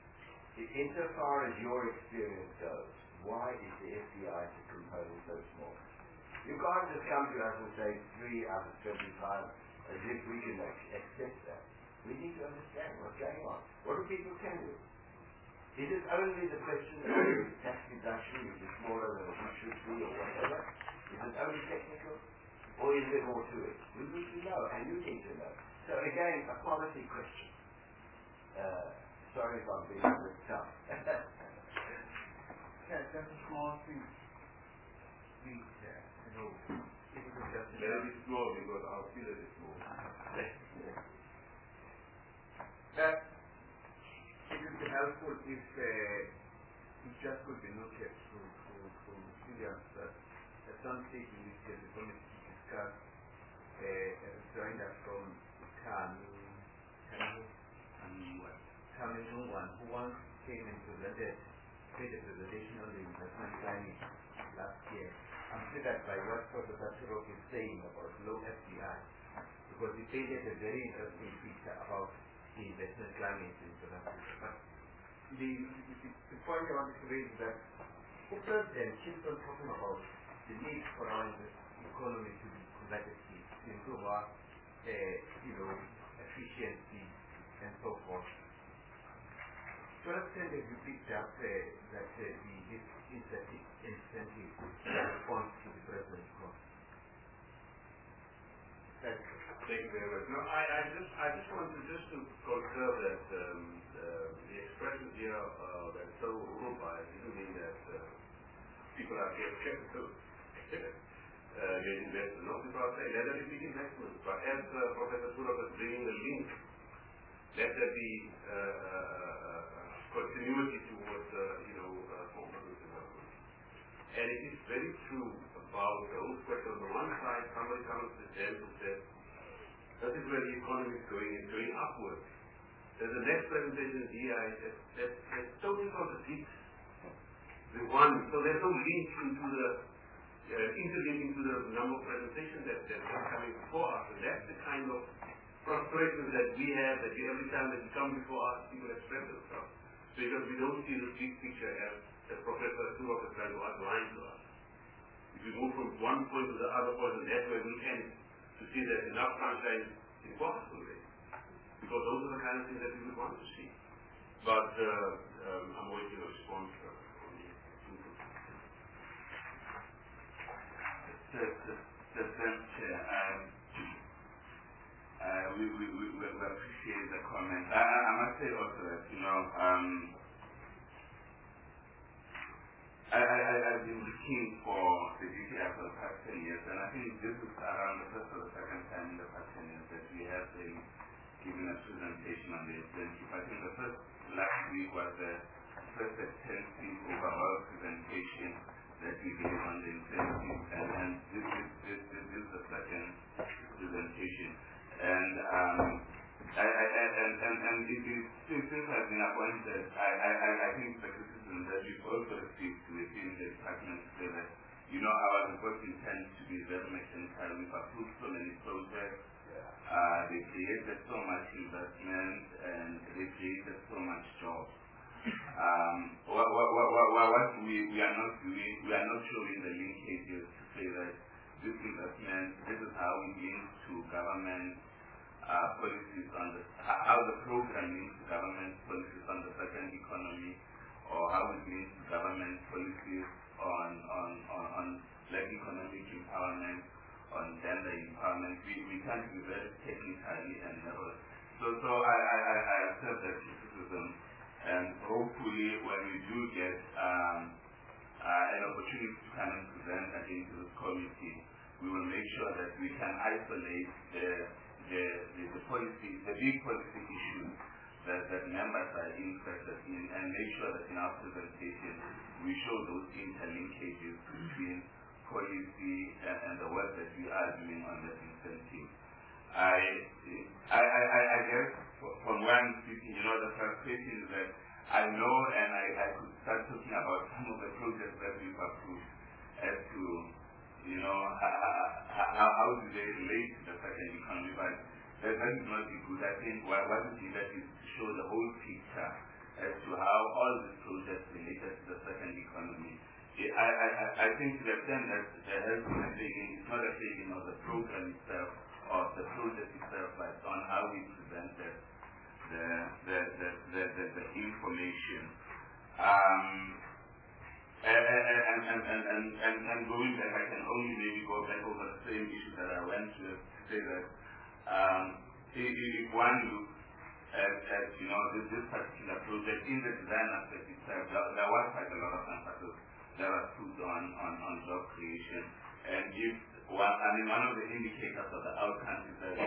Insofar as your experience goes, why is the F D I component so small? You can't just come to us and say three out of twenty-five as if we can accept that. We need to understand what's going on. What do people tell you? Is it only the question of tax deduction which is smaller than it should be or whatever? Is it only technical? Or is there more to it? We need to know, and you need to know. So again, a policy question. Uh, sorry if I'm being a bit tough. Yeah, just a small thing. Please, yeah, you know, if you could just... Very small because our field is small. That it would be helpful if uh, it just could be noted to, to, to Syrians that at some stage in which the committee to discuss uh, a rejoinder from Kanu, Kanu, and Kanu one who once came and presented, made a presentation on the investment climate last year. I'm triggered by what Professor Turok is saying about low F D I, because he painted a very interesting picture about the investment climate in South Africa. But the, the, the point I want to raise is that people then keep on talking about the need for our economy to be competitive, to improve our uh, you know, efficiency and so forth. To what extent have you picked up uh, that uh, the, this incentive, incentive response to the present cost? Thank you. Thank you very much. No, I, I just I just want to just to concur that um, uh, the expression here uh, that so Europa didn't mean that uh, people are getting capital. Uh, get investment. No, people are saying let there be big investment. But as uh, Professor Turok is bringing the link, let there be uh, uh, continuity towards uh, you know uh, competitive development. And it is very true about the whole question. On the one side, somebody comes to them and says, that is where the economy is going, it's going upwards. There's the next presentation here that, that, that totally contradicts the one. So there's no link into the, uh, interlink into the number of presentations that, that are coming before us. And that's the kind of frustration that we have, that we, every time that we come before us, people express themselves. Because we don't see the big picture as, as Professor Turok is trying to outline to us. If we move from one point to the other point, and that's where we end to see that enough sunshine is possible there. Because those are the kind of things that we would want to see. But uh, um, I'm waiting a response uh, from you. The, the, the French Chair, um, uh, we, we, we, we appreciate the comment. I, I must say also that, you know, um, I, I, I've been looking for the D T I for the past ten years, and I think this is around the first or the second time in the past ten years that we have been given a presentation on the internship. I think the first last week was the first extensive overall presentation that we gave on the incentives, and, and this, is, this, this is the second presentation. And um, I, I, and, and, and it is, since, since I've been appointed, I, I, I think the criticism that we've also received within the department to say that, you know, our reporting tends to be very mechanical. We've approved so many projects, uh, they created so much investment, and they created so much jobs. Um, what, what, what, what, what we, we are not doing, we are not showing the linkages to say that this investment, this is how it links to government uh, policies on the, how the program links to government policies on the second economy, or how it links to government policies on, on, on, on like economic empowerment, on gender empowerment. We, we can't be very technically and narrow. So, so I, I, I, I accept that criticism. And hopefully when we do get um, uh, an opportunity to come and present again to this committee, we will make sure that we can isolate the, the, the, the policy, the big policy issues that, that members are interested in, and make sure that in our presentation we show those interlinkages between policy and, and the work that we are doing on that incentive. I, I, I, I guess from where I'm speaking, you know, the frustration is that I know, and I, I could start talking about some of the projects that we've approved as to, you know, how, how, how do they relate to the second economy, but that, that is not good. I think what, what is needed is to show the whole picture as to how all these projects related to the second economy. I, I, I think to the extent that there has been a taking, it's not a taking of the program itself, of the project itself, but on how we presented the the the the, the, the information. Um, and, and, and, and, and, and, and going back, I can only maybe go back over the same issue that I went to to say that um, if, if one looks at, at you know this, this particular project in the design aspect itself, there, there was quite a lot of emphasis that was put on, on, on job creation. And if one, I mean, one of the indicators of the outcomes is that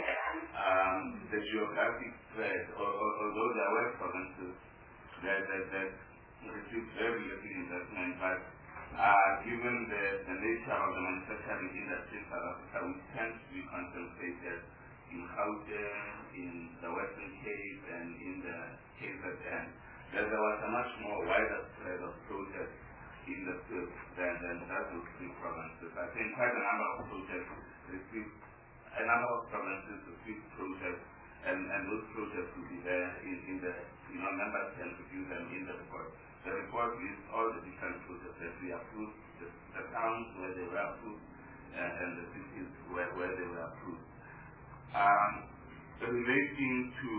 um, the geographic spread, or, or, although there were provinces that, that, that received very little investment, but uh, given the, the nature of the manufacturing industry in South Africa, which tends to be concentrated in Gauteng, in the Western Cape, and in the K Z N, that there was a much more wider spread of projects in the field than, than those three provinces. I think quite a number of projects received, a number of provinces received projects, and, and those projects will be there in, in the, you know, members can review them in the report. The report lists all the different projects that we approved, the, the towns where they were approved, and, and the cities where, where they were approved. Um, relating to,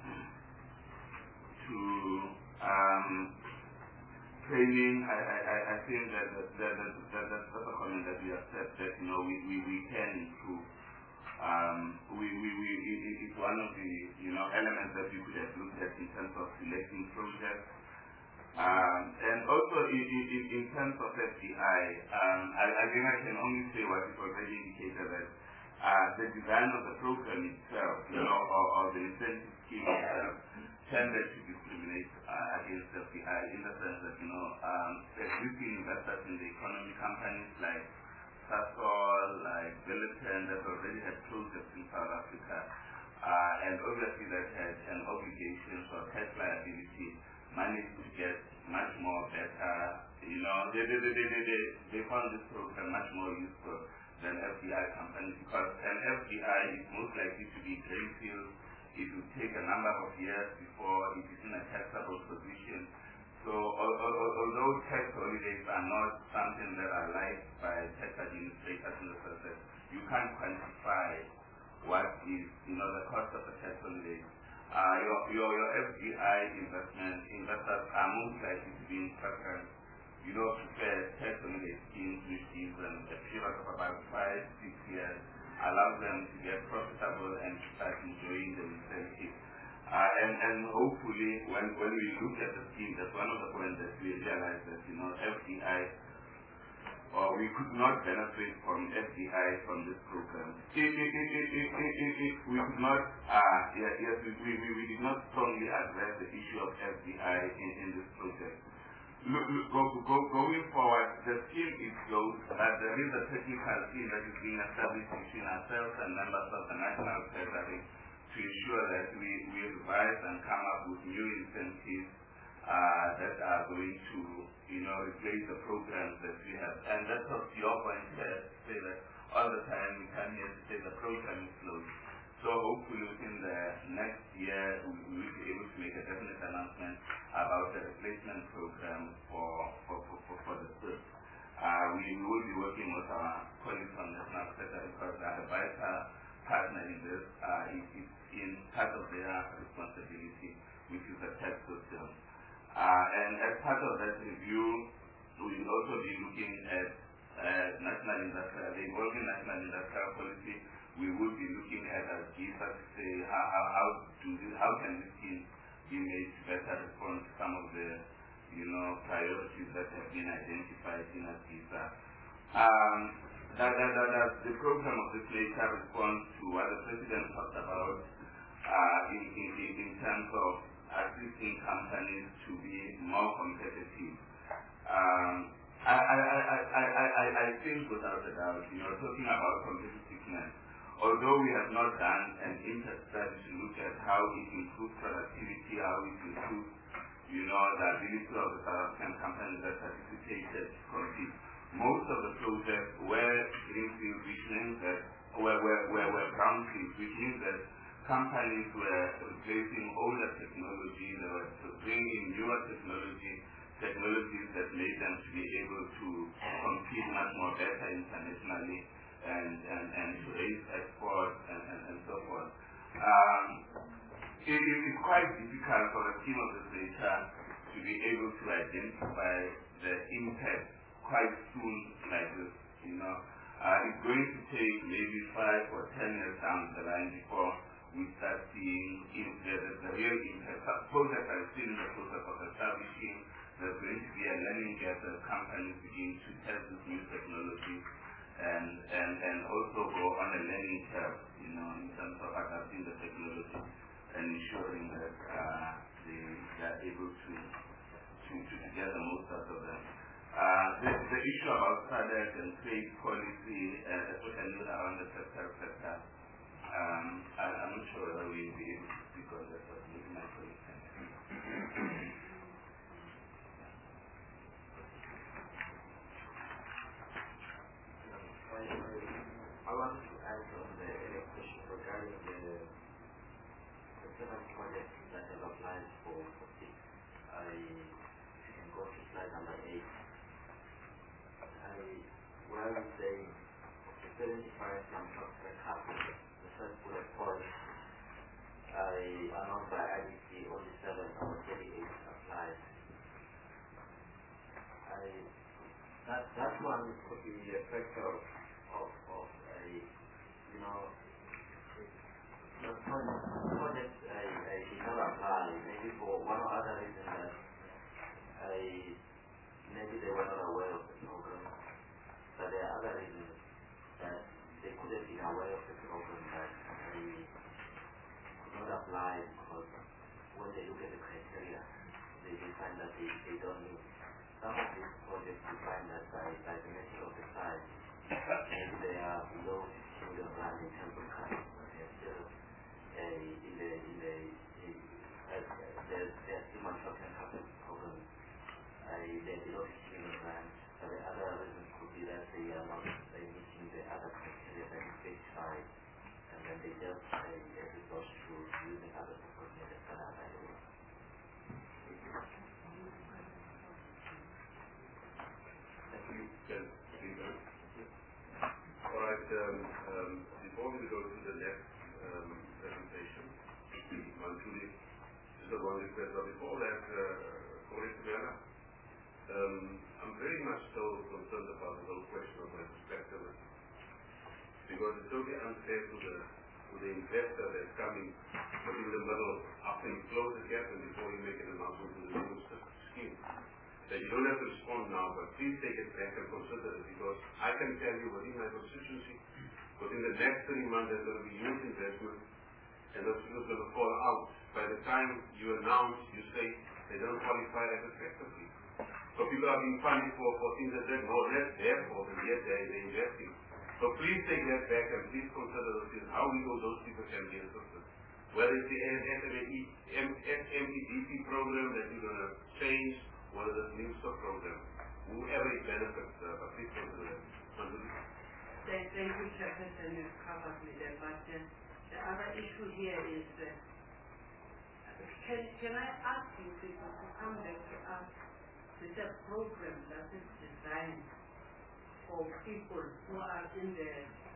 to um, training, I, I, I think that, that, that, that, that that's a comment that we accept that, you know, we, we, we can improve. Um, we, we, we, it, it's one of the, you know, elements that we could have looked at in terms of selecting projects. Um, and also in, in, in terms of F D I, um, I, I think I can only say what is already indicated that uh, the design of the program itself, you know, or, or the incentive scheme itself, tended to discriminate uh, against F D I in the sense that, you know, um, existing investors in the economy, companies like Sasol, like Billiton, that already had projects in South Africa, uh, and obviously that had an obligation for tax liability, managed to get much more better, you know, they, they, they, they, they, they found this program much more useful than F D I companies, because an F D I is most likely to be greenfield. It will take a number of years before it is in a taxable position. So although tax holidays are not something that are liked by tax administrators in the sense that you can't quantify what is, you know, the cost of a tax holiday. Uh, your, your, your F D I investment investors are most likely to be in preference, you know, prepare tax holiday schemes which give them a period of about five, six years, allow them to get profitable and to start enjoying the incentive. Uh, and, and hopefully, when, when we look at the scheme, that's one of the points that we realized that, you know, F D I, or we could not benefit from F D I from this program. If, if, if, if, if, if, if we could not, uh, yes, yes we, we, we did not strongly address the issue of F D I in, in this project. look, look, go, go, going forward, the scheme is closed, but there is a technical team that is being established between ourselves and members of the National Treasury to ensure that we, we revise and come up with new incentives uh, that are going to, you know, replace the programs that we have. And that's what your point is, say that all the time we come here to say the program is closed. So hopefully within the next year we will be able to make a definite announcement about the replacement program for for, for, for, for the school. Uh, we, we will be working with our colleagues from the National Secretary because they are a vital partner in this. Uh, it, it's in part of their responsibility, which is the tax system. Uh, and as part of that review, we will also be looking at uh, national industrial, the evolving national industrial policy. We would be looking at as GISA to say how, how, how do this, how can this scheme be made to better respond to some of the, you know, priorities that have been identified in as GISA. Um, that, that, that, that the program of this later responds to what the President talked about uh, in, in, in terms of assisting companies to be more competitive. Um, I, I, I, I, I, I think without a doubt, you know, talking about competitiveness, although we have not done an impact study to look at how it improves productivity, how it improves, you know, the ability of the South African companies that participated to compete, most of the projects were greenfield, which means that were, were, were, were brownfield, which means that companies were replacing older technology, they were bringing newer technology, technologies that made them to be able to compete much more better internationally and, and, and to raise exports and, and, and so forth. Um, it, it is quite difficult for a team of this nature to be able to identify the impact quite soon like this, you know. Uh, it's going to take maybe five or ten years down the line before we start seeing if there is a real impact. Projects are still in the process of establishing. There's going to be a learning gap as companies begin to test this new technology and, and, and also go on a learning curve, you know, in terms of adapting the technology and ensuring that uh, they, they are able to, to, to get the most out of them. Uh, the, the issue about SADC and trade policy, uh, especially around the sector sector, um, I, I'm not sure whether we'll be able to speak on that, but maybe my colleague can. I wanted to ask on the question regarding the, the seven projects that have applied for, for six. I can go to slide number eight. I, where we say the seventy-five from Doctor Kaplan, the first bullet point, I announced by I D C only seven or thirty-eight applied. I, that, that one could be a factor of, of a, you know, the project I, I did not apply, maybe for one or other reason that I, maybe they were not aware of the program, but there are other reasons that they could have been aware of the program that I could not apply because when they look at the criteria, they, they find that they, they don't meet. Some of these projects you find that by, by the nature of the size, maybe they are below fifty million rand in terms of capital, but they're still a, in the, in the, in, uh, there's, there's still manufacturing capital programs. Uh, they're below fifty million rand, but the other reason could be that they are not they meeting the other criteria that is specified, and then they just uh, resort to using other coordinators that are available. Yes, all right, um, um, before we go to the next um, presentation, one, two, just a one request, but before that, uh, colleague Together, um, I'm very much so concerned about the whole question of my perspective, because it's totally unfair to the to the investor that's coming in the middle after you close the gap and before you make an announcement to the new scheme. That you don't have to respond now, but please take it back and consider it, because I can tell you within my constituency, within the next three months there's going to be huge investment, and those people are going to fall out. By the time you announce, you say they don't qualify as effectively. So people are being funded for, for things that they're not there for, and yet they're, they're investing. So please take that back and please consider those things, how we go, those people can get assistance. Whether it's the S M E D P program that we're going to change, whether it's the new sub-program, whoever it benefits, uh, please consider that. Thank, thank you, Chairperson. You've covered me there. But uh, the other issue here is, uh, can, can I ask you people to come back to us with a program that is designed for people who are in the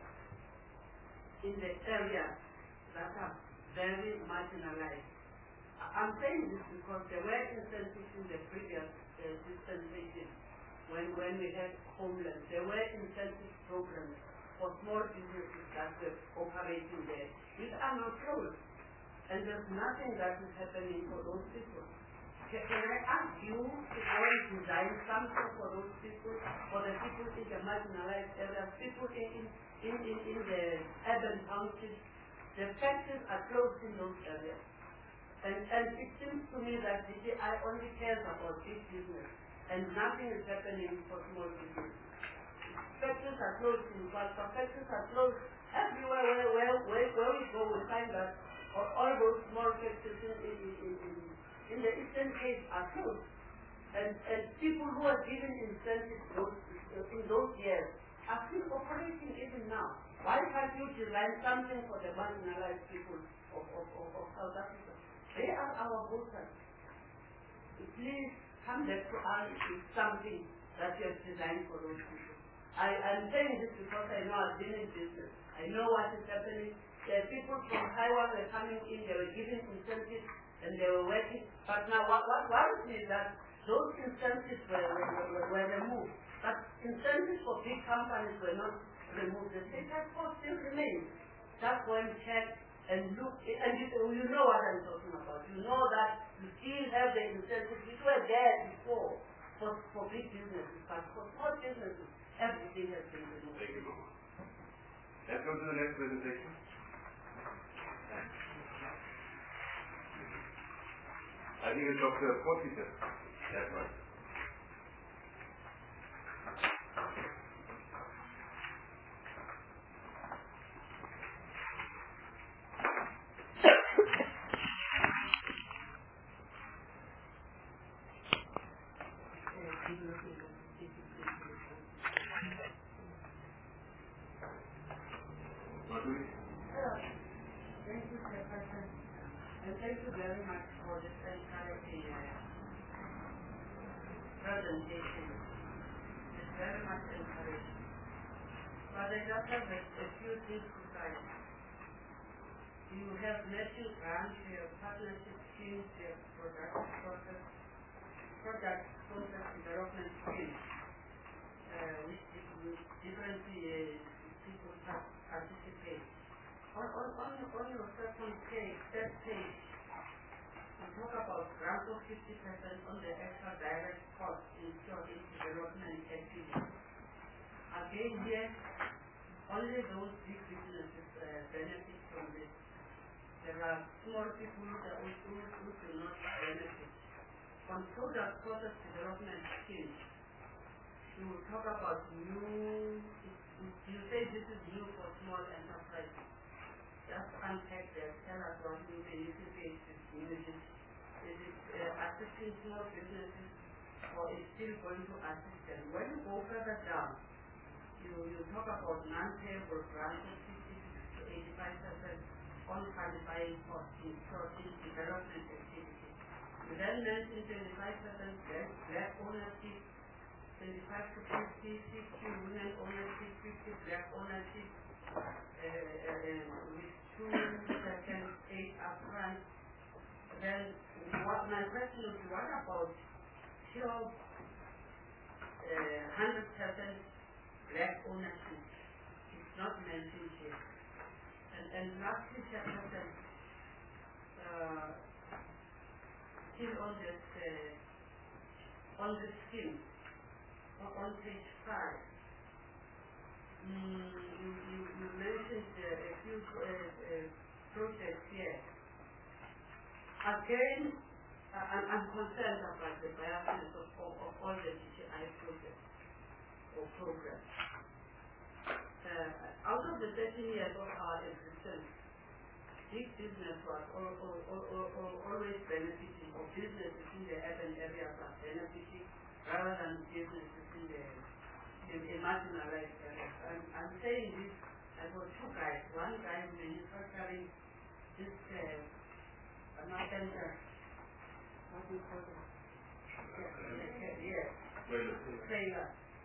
in the areas that are very marginalized? I'm saying this because there were incentives in the previous uh, dispensation when, when we had homeland. There were incentive programs for small businesses that were operating there. These are not closed. And there's nothing that is happening for those people. Can, can I ask you to go and design something for those people, for the people in the marginalized areas, people in, in, in, in the urban townships? The factories are closed in those areas. And, and it seems to me that D T I only cares about big business, and nothing is happening for small business. Factories are closed in Kwasa, factories are closed everywhere where, where, where, where we go, we find that all those small factories in, in, in, in, in the Eastern Cape are closed. And, and people who are given incentives those, in those years are still operating even now. Why can't you design something for the marginalized people of, of, of, of South Africa? They are our voters. Please come back to us with something that you have designed for those people. I am saying this because I know I've been in business. I know what is happening. There are people from Taiwan were coming in, they were given incentives and they were working. But now what, what worries me is that those incentives were, were, were removed. But incentives for big companies were not removed. The status quo still remains. Just go and check and look, and you, you know what I'm talking about. You know that you still have the incentives which were there before for, for big businesses, but for small businesses, everything has been removed. Thank you, Mama. Let's go to the next presentation. I think it's Doctor Potiter. That's right. Thank you very much for this encouraging uh, presentation. It's very much encouraging. But I just have a, a few things to say. You have matching grants, you have partnership schemes, you have product process, product process development schemes, uh, which different uh, people participate. On, on, on, on your second page, that page, we talk about grants of fifty percent on the extra direct costs incurred in development activities. Again here, only those big businesses uh, benefit from this. There are small people that who, who, who do not benefit. On product process development schemes, you will talk about new, you say this is new for small enterprises. Just unpack that, tell us what new benefit this new is. Is it uh, assisting small businesses or is still going to assist them? When you go further down, you, you talk about non-payable grants of fifty to eighty-five percent on qualifying costs in development activities. You then mention twenty-five percent black, black ownership, twenty-five to fifty, fifty women ownership, fifty black ownership, uh, uh, with two percent aid upfront. Then what my question is, what about pure uh, one hundred percent black ownership? It's not mentioned here. And, and lastly, Chairperson, uh, still on this, uh, on the scheme, on page five, mm, you, you, you mentioned uh, a few uh, uh, projects here. Again, uh, I'm, I'm concerned about the biasness of, of, of all the T T I projects or programs. Uh, out of the thirteen years of our existence, big business was all, all, all, all, all, always benefiting, or businesses in the urban areas are benefiting, rather than businesses in the in, in marginalized areas. I'm, I'm saying this, I've got two guys. One guy is manufacturing this, uh, not center, what do you call it? Yeah, yeah, Trailer. trailer.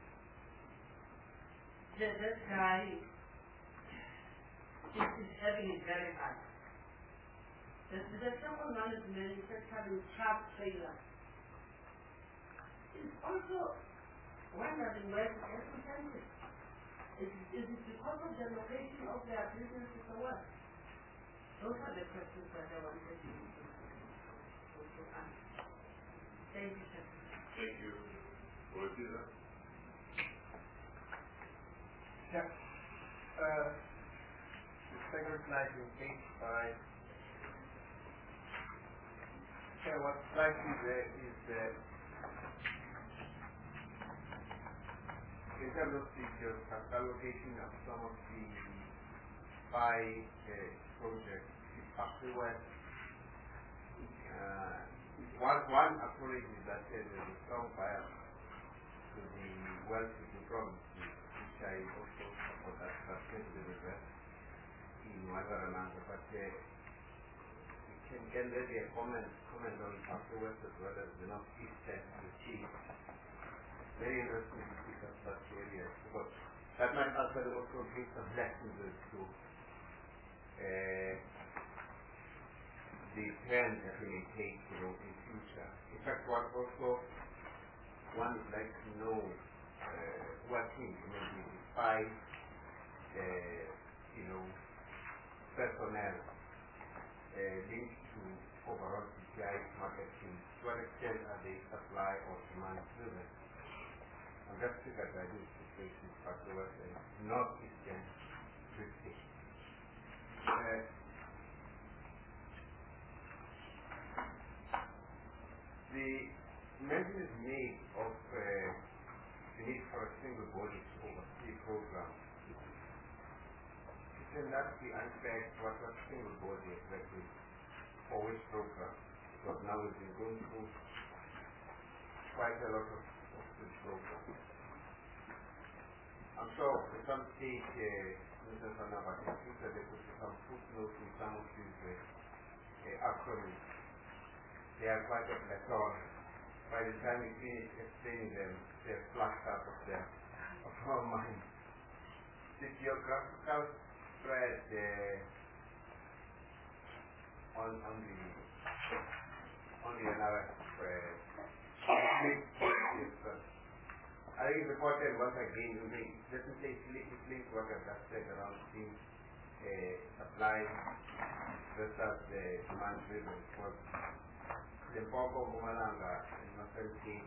That, that guy is, is having it very hard. The, the second one is manufacturing truck trailers. It's also wondering where to get the benefit. Is, is it because of the location of their businesses or what? Those are the questions that I wanted to, to, to answer. Thank you, sir. Thank you. Will you do that? Yeah. Uh, the second slide is page five. Okay, what slide is there is that in terms of the geographical location of some of the five uh, projects in Pakistan, uh, one, one approach is that there is a strong bias to the well-to-do provinces, which I also support that percent the reverse in Wazaralanga, but uh, we can get maybe a comment, comment on Pakistan as well as the northeast and the chief. Very interesting to pick up such areas, because that might also also bring some lessons to uh, the plan that we may take, you know, in future. In fact, what also one would like to know uh, working maybe with five, uh, you know, personnel uh, linked to overall C P I marketing. To what extent are they supply or demand driven? And just look at the situation part of the northeastern drifting. Uh, the mention is made of uh, the need for a single body to oversee programs. It can that be unfair what a single body exactly for which program? Because now we've been going through quite a lot of this program. I'm sure at some stage, Mister Sanabak, I think that there could be some footnotes in some of these uh, uh, acronyms. They are quite a plethora. By the time we finish explaining them, they're flushed out of, their, of our minds. The geographical spread uh, on, on the on the analysis spread. I think it's important once again, let me say it links what I've just said around the uh, supply versus the demand driven. Because the Limpopo, Mpumalanga, and Masalti,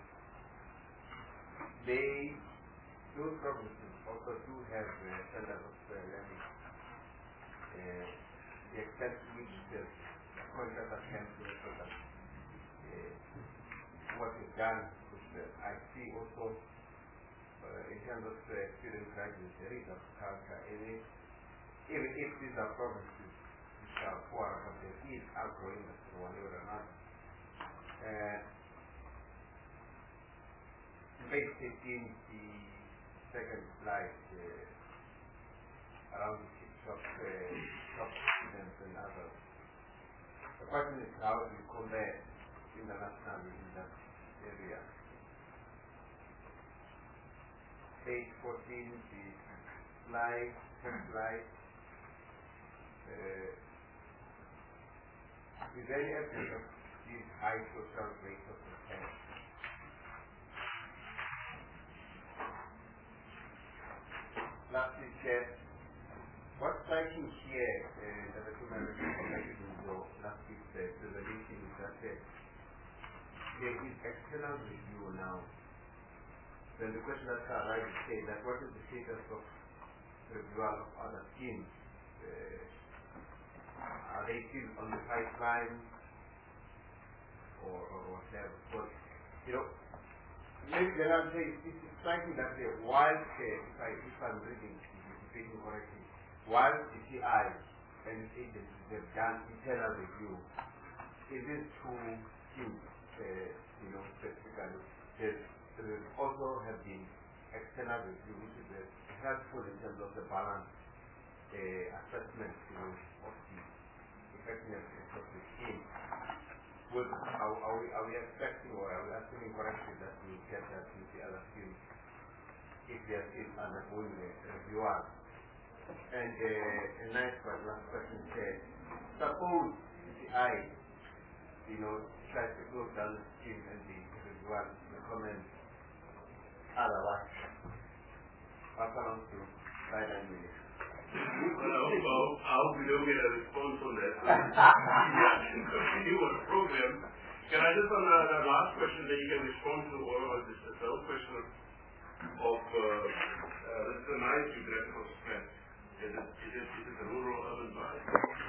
they, those provinces also do have uh, standards of uh, learning. Uh, the extent to which the contract attempts to sort of uh, what is done, which uh, I see also uh, in terms of uh, student graduates, there is a culture. Even if, if these are provinces which are poor, but there is agro-industry one way or another. Uh, page fifteen, the second slide, uh, around the shop, uh, shop students and others. The question is how do you compare internationally in that area. Page fourteen, the slide, first slide. Uh, the very essence of these high social rates of return. Lastly, Chair, what's striking here uh, that the two members of the last week's presentation is that uh, there is external review now. Then the question that arises is say that what is the status of review of other schemes? Uh, are they still on the pipeline? or, or whatever. But, you know, maybe let us say it's striking that the while, uh, if, I, if I'm reading, speaking correctly, while C T I and its agencies have done internal review, it is true huge, uh, you know, specifically, there also have been external review, which is uh, helpful in terms of the balance uh, assessment, you know, of the effectiveness of the scheme. Would, are, are, we, are we expecting or are we assuming correctly that we will get that with the other schemes if they are still undergoing the review? And uh, a nice but last question said, suppose the I, you know, tries to close down the scheme and the reviewer recommends otherwise. Pass along to Biden minutes. Well, I hope, I hope we don't get a response from that. We can continue on the program. Can I just on uh, that last question that you can respond to, or this the third question of, of uh, uh, this is a nice geographical spread. Is it, is it, is it a rural urban bias?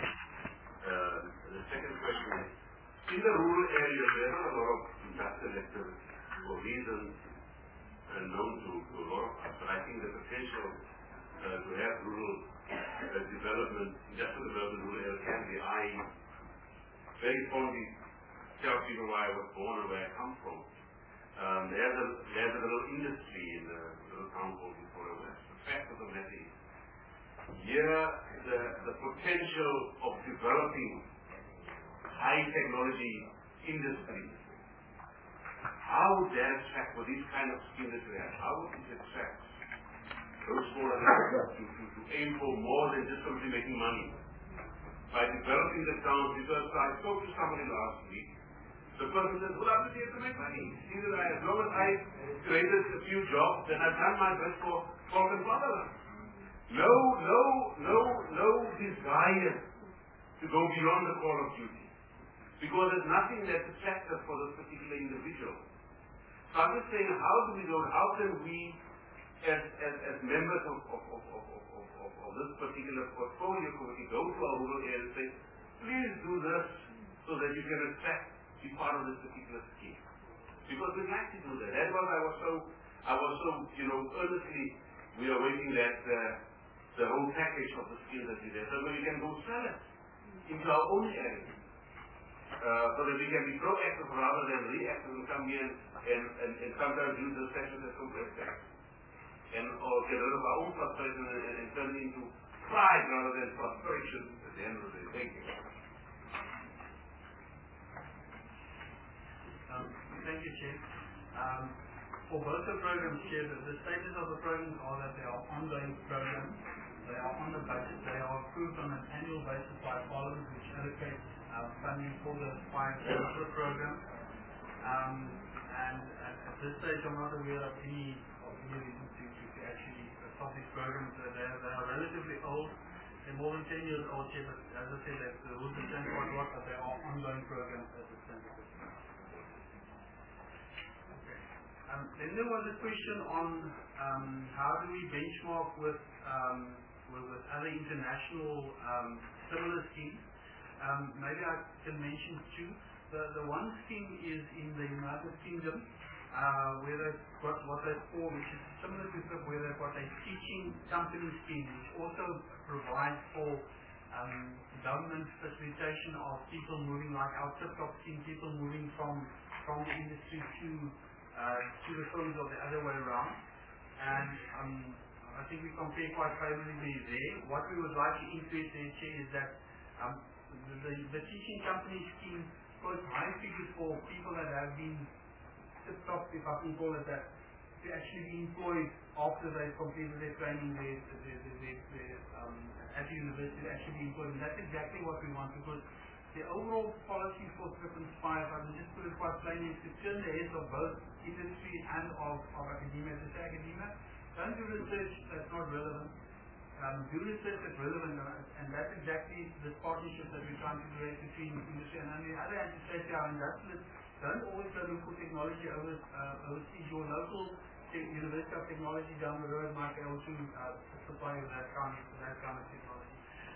Uh, the second question is, in the rural areas, there are a lot of industrial activity for reasons uh, known to, to a lot of us. But I think the potential uh, to have rural uh, development, industrial development, rural areas can be. I very fondly tell people where I was born and where I come from. Um, there's, a, there's a little industry in a little town called Victoria West. The fact of the matter is, here the, the potential of developing high technology industries, how would that attract, with these kind of schemes that we have, how would it attract those smaller to, to, to aim for more than just simply making money? By developing the towns, because I spoke to somebody last week, the person says, well, I'm here to make money. See that I, as long as I created a few jobs, then I've done my best for folk and fatherland. No, no, no, no desire to go beyond the call of duty. Because there's nothing that's attractive for this particular individual. So I'm just saying, how do we go, how can we, as, as, as members of, of, of, of, of, of, of this particular portfolio committee, go to our rural area and say, please do this so that you can attract, be part of this particular scheme. Because we'd like to do that. That's why I was so, I was so, you know, earnestly, we are waiting that uh, the whole package of the skills that we have, so we can go sell it into our own area. Uh, so that we can be proactive rather than reactive and come here and, and, and, and sometimes use the sessions as complexity. And or get rid of our own frustration and, and, and turn it into pride rather than frustration at the end of the day. Thank you. Um, thank you, Chair. Um, for both the programs, Chair, the, the status of the programs are that they are ongoing programs. They are on the budget. They are approved on an annual basis by Parliament, which allocates uh, funding for the five particular programs. Um, and at, at this stage, I'm not aware of any of any reason to, to, to actually stop these programs. Uh, they, are, they are relatively old. They're more than ten years old, Chair, but as I said, the rules have changed quite a lot, but they are ongoing programs at this time. Um, then there was a question on um, how do we benchmark with, um, with, with other international um, similar schemes. Um, maybe I can mention two. The, the one scheme is in the United Kingdom, uh, where they've got what they call, which is similar to SIP, where they've got a teaching company scheme, which also provides for um, government facilitation of people moving, like our TikTok scheme, people moving from, from the industry to Uh, to the firms or the other way around, and um, I think we compare quite favorably there. What we would like to increase there, Chair, is that um, the, the, the teaching company scheme quotes high figures for people that have been tipped off, if I can call it that, to actually be employed after they've completed their training their, their, their, their, their, um, at the university, to actually be employed. And that's exactly what we want, because the overall policy for SIP and SPIRE, if I can just put it quite plainly, is to turn the heads of both industry and of, of academia. To say academia, don't do research that's not relevant. Um, do research that's relevant, and that's exactly this partnership that we're trying to create between industry and on the other hand, to say to our industrialists, don't always go look for technology over, uh, overseas. Your local University of Technology down the road might be able to uh, supply you that kind of, that kind of technology.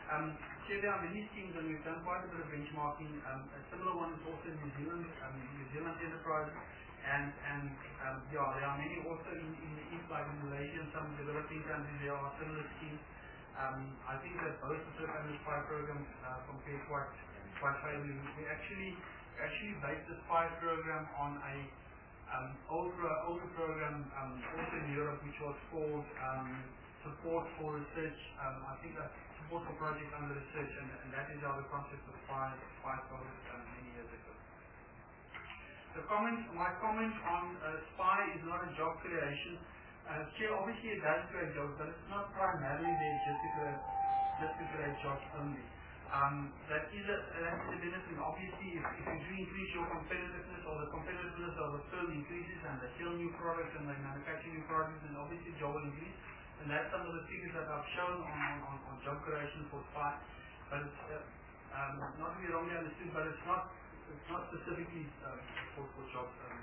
Um, Chair, there are many schemes and we've done quite a bit of benchmarking. Um, a similar one is also in New Zealand, um, New Zealand Enterprise, and, and um, yeah, there are many also in, in the East, like in Malaysia and some developing countries, there are similar schemes. Um, I think that both the SIP and the SPY program uh, compare quite, quite favorably. We actually, actually based the SPY program on a um, older, older program um, also in Europe, which was called um, Support for Research. Um, I think that's support for projects under research, and, and that is how the concept of SPY, SPY started um, many years ago. The comment, my comment on uh, SPY is not a job creation. Uh, Chair, obviously it does create jobs, but it's not primarily there just to create, just to create jobs only. Um, that is a, that is a benefit. Obviously, if, if you do increase your competitiveness or the competitiveness of the firm increases and they sell new products and they manufacture new products, then obviously job will increase. And that's some of the figures that I've shown on, on, on job creation for SPY. But it's uh, um, not to be wrongly understood, but it's not it's not specifically um, for, for jobs. Um.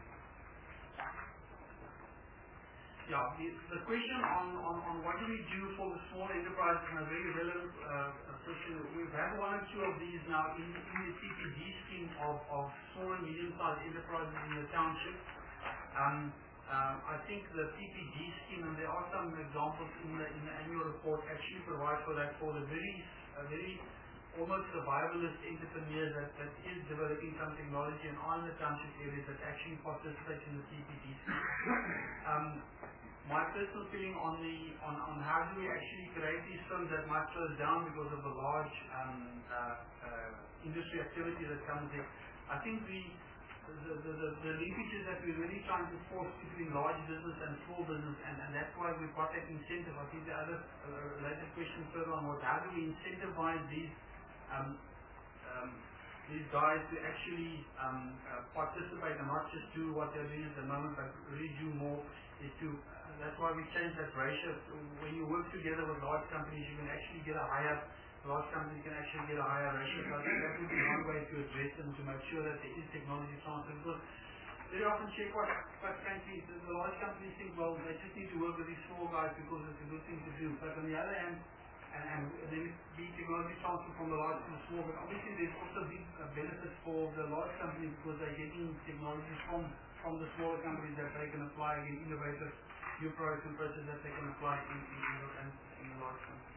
Yeah, the, the question on, on, on what do we do for the small enterprises is a very relevant uh, question. We've had one or two of these now in, in the T P D scheme of, of small and medium-sized enterprises in the township. Um, Um, I think the P P D scheme, and there are some examples in the, in the annual report, actually provide for that for the very, uh, very almost survivalist entrepreneurs that, that is developing some technology and are in the township areas that actually participate in the P P D scheme. Um, my personal feeling on the on, on how do we actually create these firms that might close down because of the large um, uh, uh, industry activity that comes in, I think we The, the, the, the linkages that we're really trying to force between large business and small business, and, and that's why we've got that incentive. I think the other uh, related question further on was how do we incentivize these um, um, these guys to actually um, uh, participate and not just do what they're doing at the moment, but really do more. Is to uh, that's why we changed that ratio. So when you work together with large companies, you can actually get a higher large companies can actually get a higher ratio. So I think that would be one way to address them, to make sure that there is technology transfer. Because very often, Chair, quite, quite frankly, the, the large companies think, well, they just need to work with these small guys because it's a good thing to do. But on the other hand, and, and there will be technology transfer from the large to the small, but obviously there's also big uh, benefits for the large companies because they're getting technology from, from the smaller companies that they can apply in innovative new products and processes that they can apply in, in, in, in, in the large companies.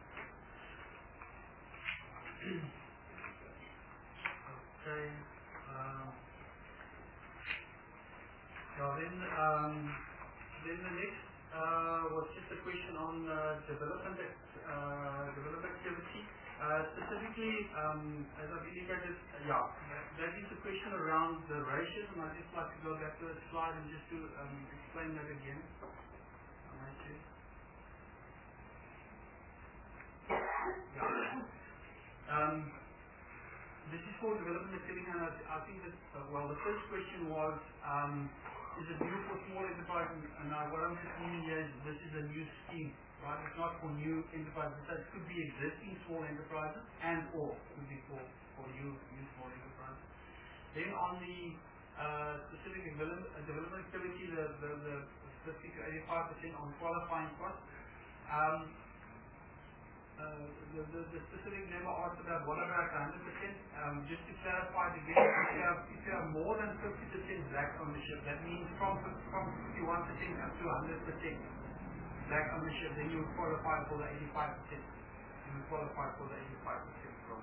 Okay. Um, so then, um, then the next uh, was just a question on uh, development uh, development activity. Uh, specifically, um, as I've indicated, uh, yeah, that, that is a question around the ratios, and I'd just like to go back to that slide and just to um, explain that again. Yeah. Um, This is for development activity, and I, I think that, uh, well, the first question was, um, is it new for small enterprises? And uh, what I'm just meaning here is this is a new scheme, right? It's not for new enterprises. So it could be existing small enterprises and or could be for, for new, new small enterprises. Then on the uh, specific development, uh, development activity, the, the, the fifty to eighty-five percent on qualifying costs. Um, Uh, the, the, the specific number asked about what about one hundred percent. Um, just to clarify again, if you have, if you have more than fifty percent black ownership, that means from, from fifty-one percent up to one hundred percent black ownership, then you would qualify for the eighty-five percent. You would qualify for the eighty-five percent from.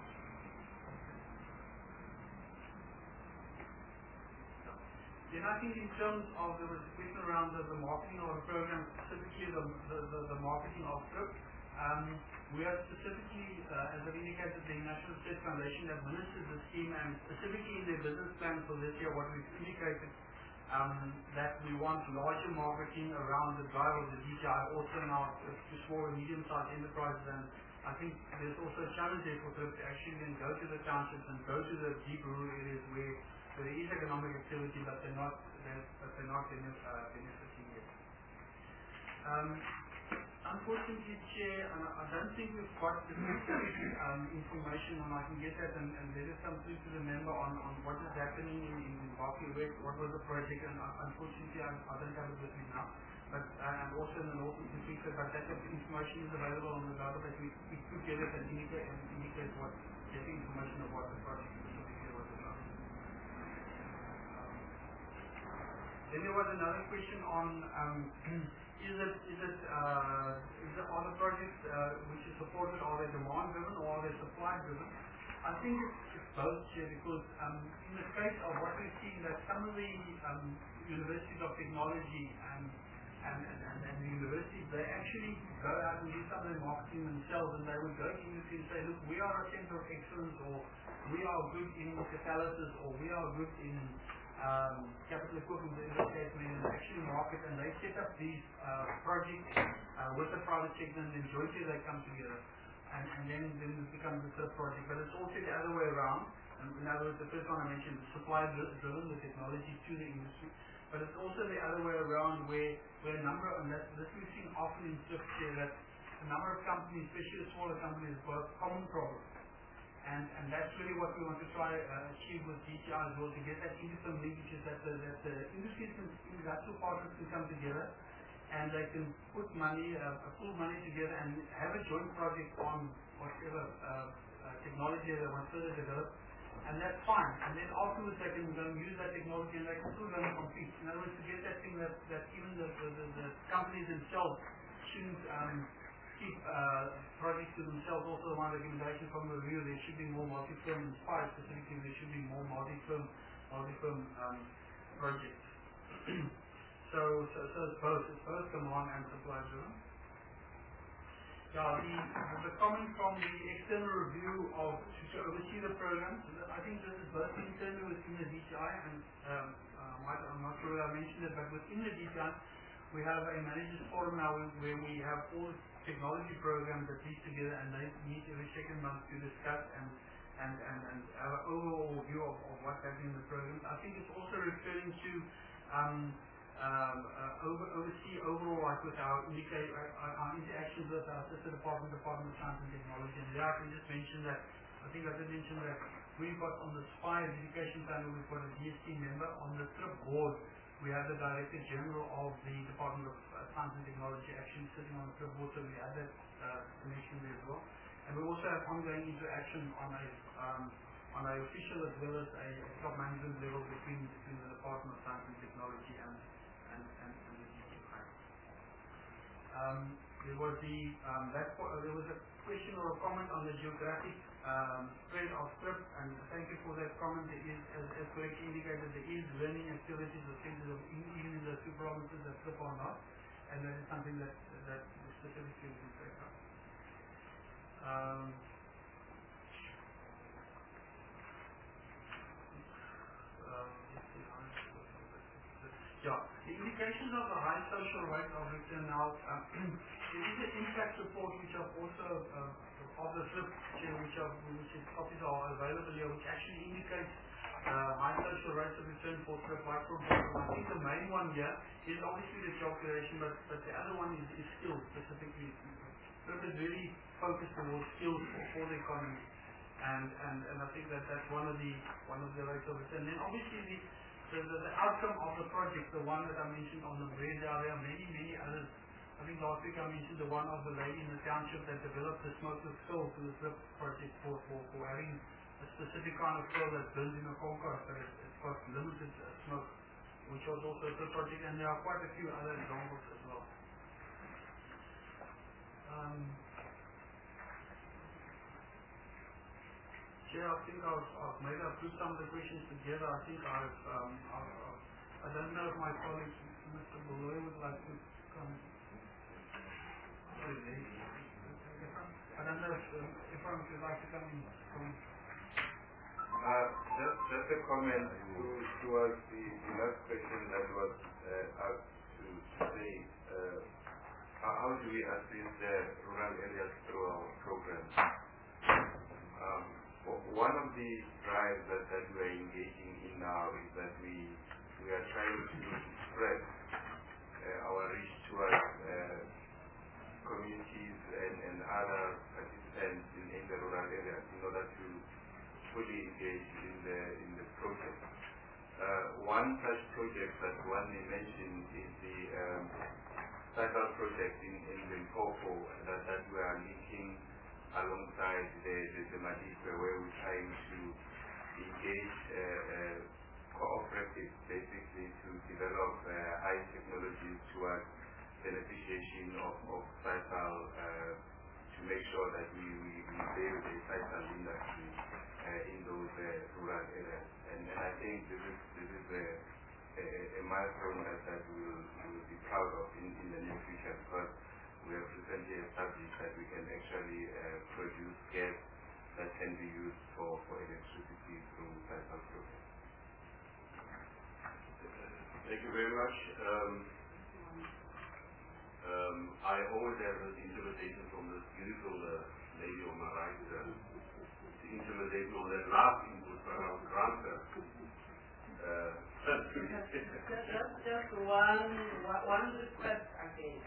Then I think in terms of, there was a question around the, the marketing of the program, specifically the, the, the, the marketing of F R I P. Um, we have specifically, uh, as I've indicated, the National Research Foundation administers the scheme, and specifically in their business plan for this year, what we've indicated um, that we want larger marketing around the drive of the D T I, also now to small and medium-sized enterprises, and I think there's also a challenge there for F R I P to actually then go to the townships and go to the deep rural areas where, where there is economic activity, but they're not, they're, but they're not benef uh, benefiting yet. Um, Unfortunately, Chair, uh, I don't think we've got the specific um, information, and I can get that and, and let us come through to the member on, on what is happening in, in Zimbabwe West, what was the project, and uh, unfortunately I, I don't have it with me now. but uh, and also in the northeast Africa, but that information is available on the database. We, we put together and indicate, and indicate what, get the information of what the project specifically was about. Um, then there was another question on, um, is it, is it, uh, is it, are the projects uh, which are supported, are they demand driven or are they supply driven? I think it's, it's both here because um, in the case of what we've seen that some of the um, universities of technology and and, and, and, and the universities, they actually go out and do some of their marketing themselves, and they would go to industry and say, look, we are a center of excellence, or we are good in catalysis, or we are good in um, capital equipment, in this case, and they actually market, and they set up these uh, projects uh, with the private sector, and then jointly they come together. And, and then, then it becomes a third project. But it's also the other way around. And in other words, the first one I mentioned, supply driven, the technology to the industry. But it's also the other way around where, where a number, and that, this we've seen often in Swift here, that a number of companies, especially the smaller companies, have got common problems. And, and that's really what we want to try uh, achieve with D T I as well, to get that into some linkages that the, that the industries and industrial partners can come together and they can put money, uh, pool money together and have a joint project on whatever uh, uh, technology they want further develop, and that's fine. And then afterwards they can go and use that technology and they can still go and compete. In other words, to get that thing that, that even the, the, the, the companies themselves shouldn't um, keep uh, projects to themselves. Also, one recommendation from the review, there should be more multi-firm inspired, specifically there should be more multi-firm, multi-firm um, projects. So, so, so it's both, it's both demand and supply driven. Yeah, the, the comment from the external review of to, to oversee the program, I think this is both internal within the D T I and um, uh, might, I'm not sure whether I mentioned it, but within the D T I we have a managers forum now where we have all the technology programs that meet together and they meet every second month to discuss and and, and, and have an overall view of, of what's happening in the programs. I think it's also referring to um, Um, uh, over, oversee overall, like with our, indicate, our, our interactions with our sister department, Department of Science and Technology. And there I can just mention that, I think I did mention that we've got on the SPIRE education panel, we've got a D S T member. On the TRIP board, we have the Director General of the Department of uh, Science and Technology actually sitting on the TRIP board, so we have that uh, connection there as well. And we also have ongoing interaction on a um, on a official as well as a, a top management level between, between the Department of Science and Technology and And, and, and the D T I. Um, there was the um, that uh, there was a question or a comment on the geographic um, spread of script, and thank you for that comment. There is, as, as correctly indicated, there is learning activities or centers of in, even in the two provinces that script are not, and that is something that that specifically we take up. Um, um, Yeah, the indications of the high social rate of return now, um, there is an impact report which I've also, uh, of the flip chair, which, I've, which is copies are available here, which actually indicates uh, high social rates of return for flip, like for example, I think the main one here is obviously the job creation, but, but the other one is, is skills specifically. Flip is really focused towards skills for, for the economy, and, and, and I think that that's one of the, one of the rates of return. And then obviously the The, the, the outcome of the project, the one that I mentioned on the bridge, there are many, many others. I think last week I mentioned the one of the lady in the township that developed the smokeless stove for the SLIP project for, for, for having a specific kind of stove that burns in a compost, but it, it's got limited uh, smoke, which was also a SLIP project, and there are quite a few other examples as well. Um, Yeah, I think I've, I've maybe I've put some of the questions together. I think I've, um, I've, I've I don't know if my colleague, Mister Beloy, would like to come. I don't know if uh, Ephraim would like to come in. Uh, just, just a comment to, towards the, the last question that was uh, asked to, to say, uh, how do we assist the rural areas through our program? Um, One of the drives that, that we are engaging in now is that we we are trying to spread uh, our reach towards uh, communities and, and other participants in, in the rural areas in order to fully engage in the in the project. Uh, one such project that one may mention is the um, Cycle project in, in Limpopo that, that we are linking alongside the, the, the Madikwe, where we're trying to engage uh, uh, cooperatives basically to develop uh, high technologies towards beneficiation of, of cycle uh, to make sure that we, we, we build a cycle industry uh, in those uh, rural areas. And, and I think this is, this is a, a, a milestone that, that we will, we will be proud of in, in the near future, because we have recently established that we can actually uh, produce gas that can be used for, for electricity through cycle projects. Thank you very much. Um, um, I always have an interpretation from this beautiful uh, lady on my right. Uh, the interpretation on that last input by our grantor. Uh, just, just, just one, one request again.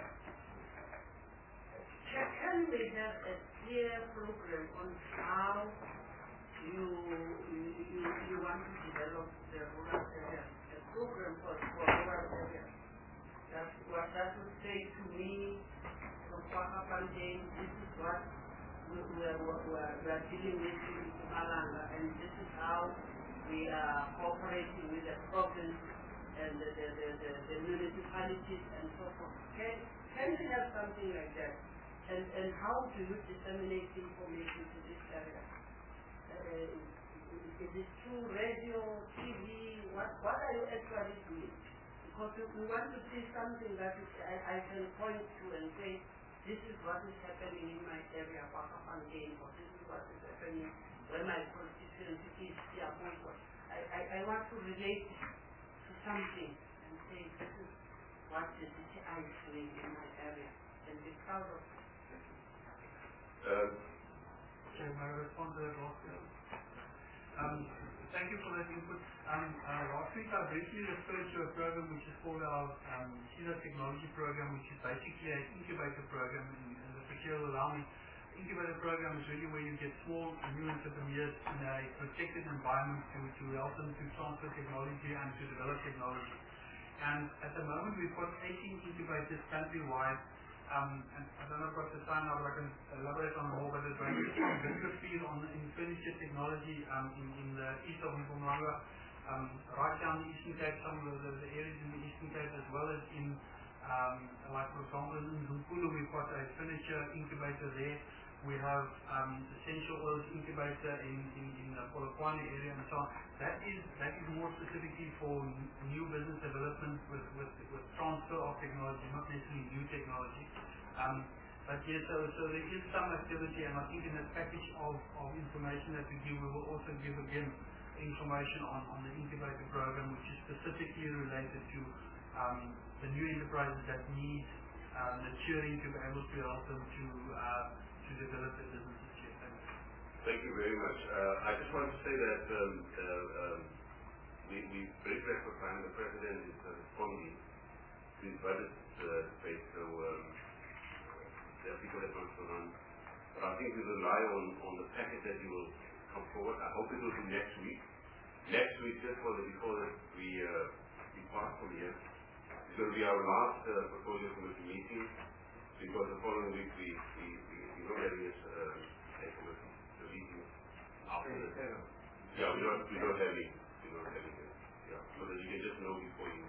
Can, can we have a clear program on how you, you, you, you want to develop the rural area? A program for, for rural areas. That's what that would say to me from Kwakapande, this is what we, we, are, we, are, we are dealing with in Mpumalanga, and this is how we are cooperating with the province and the, the, the, the, the municipalities and so forth. Can, can we have something like that? And, and how do you disseminate information to this area? Uh, is it through radio, T V? What, what are you actually doing? Because we want to see something that is, I, I can point to and say, this is what is happening in my area, Kwakapande, or this is what is happening where my constituency is here. I, I, I want to relate to something and say, this is what the C T I is doing in my area, and be proud of it. Uh, Can I respond to that last question? Um, thank you for that input. Um, uh, last week I briefly referred to a program which is called our um, C I D A Technology Program, which is basically an incubator program, and, and the Fakir will allow me. The incubator program is really where you get small new entrepreneurs in a protected environment to, to help them to transfer technology and to develop technology. And at the moment we've got eighteen incubators countrywide. Um, and I don't know if I've got the time now, but I can elaborate on more, but it ranges from Bakersfield on in furniture technology um, in, in the east of Mpumalanga, um, right down the Eastern Cape, some of the, the areas in the Eastern Cape, as well as in, um, like for example, in Zululand, we've got a furniture incubator there. We have um, essential oils incubator in, in, in the Polokwane area and so on. That is that is more specifically for n- new business development with, with, with transfer of technology, not necessarily new technology. Um, but yes, so, so there is some activity, and I think in that package of, of information that we give, we will also give again information on, on the incubator program, which is specifically related to um, the new enterprises that need uh, maturing to be able to help them to uh, to develop their businesses here. Thank you. Thank you very much. Uh, I just want to say that um, uh, um, we, we very grateful time the President is uh, responding to his budget uh, debate, so um, there are people that want to run. But I think we rely on, on the package that you will come forward. I hope it will be next week. Next week, just for the, before the, we uh, depart from here, it's going to be our last uh, proposal committee meeting, because the following week we, we, we we don't have this uh, the meeting after the yeah we don't we don't have it we don't have it yeah so that you can just know before you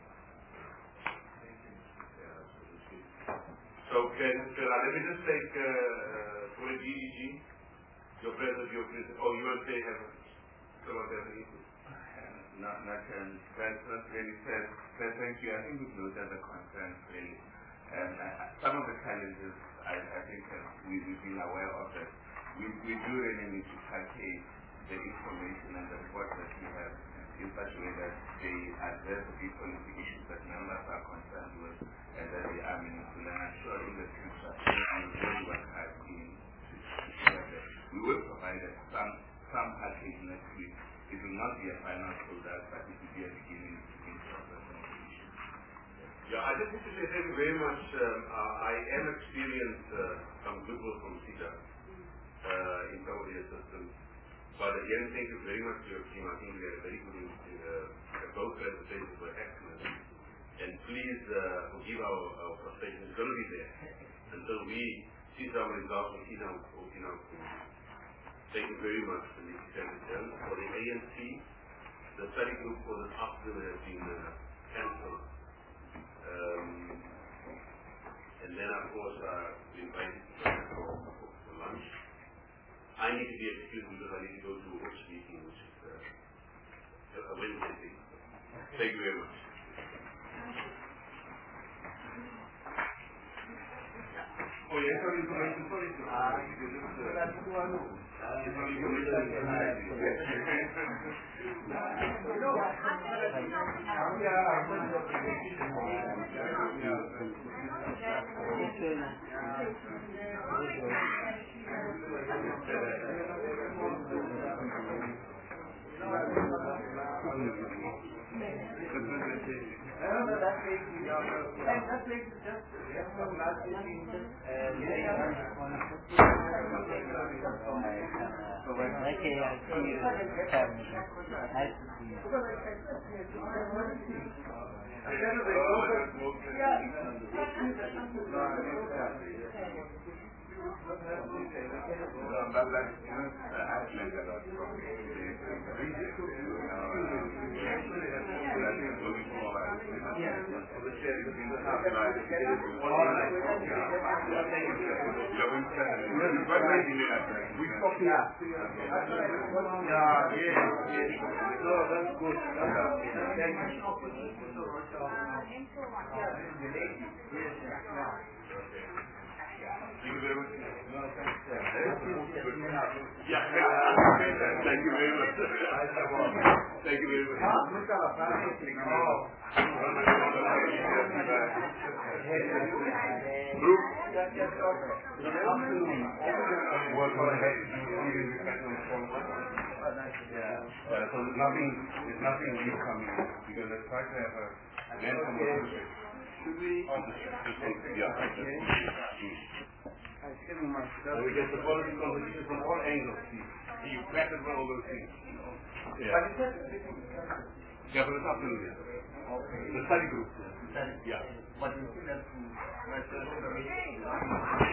yeah so this is so can, can I, let me just take uh, for the D D G your presence your presence oh you want to say have someone have an input not not um that that really said said thank you. I think we've looked at the concerns really. And uh, some of the challenges, I, I think uh, we, we've been aware of that. We, we do really need to package the information and the reports that we have in such a way that they address the big policy issues that members are concerned with and that they are meaningful. And I'm sure in the future, we will work hard in we will provide some, some package next week. It will not be a final product, but it will be a beginning to begin to address some of the issues. Yeah, I just need to say thank you very much. Um, uh, I am experienced uh, some goodwill from C I D A uh, in some of the systems. But again, thank you very much to your team. I think we had a very good, uh, both presentations were excellent. And please uh, forgive our, our frustration. It's going to be there until we see some results of Ina. Thank you very much for the extended. For the A N C, the study group for this afternoon has been uh, cancelled. Um, and then, of course, uh, we invited to join for, for, for lunch. I need to be excused because I need to go to a work meeting, which is uh, a Wednesday thing. Thank you very much. Oh, yes, sorry, information, sorry. Uh, that's the one. That makes me that makes it just some last meeting and Okay, I see you. Nice to see We stop here. Yeah, yes, yes. No, that's good. Thank you very much. No, thanks, sir. Yeah, thank you very much. Thank you very much. Group. What will have to do Yeah. So there's nothing, there's nothing new coming because I tried to have a man from the Should we? Yeah. And we get the quality contribution from all angles. See, you practice all those things. Yeah. But you said Yeah, but it's up to you. Okay. The study group. Study. Yeah. But you still have to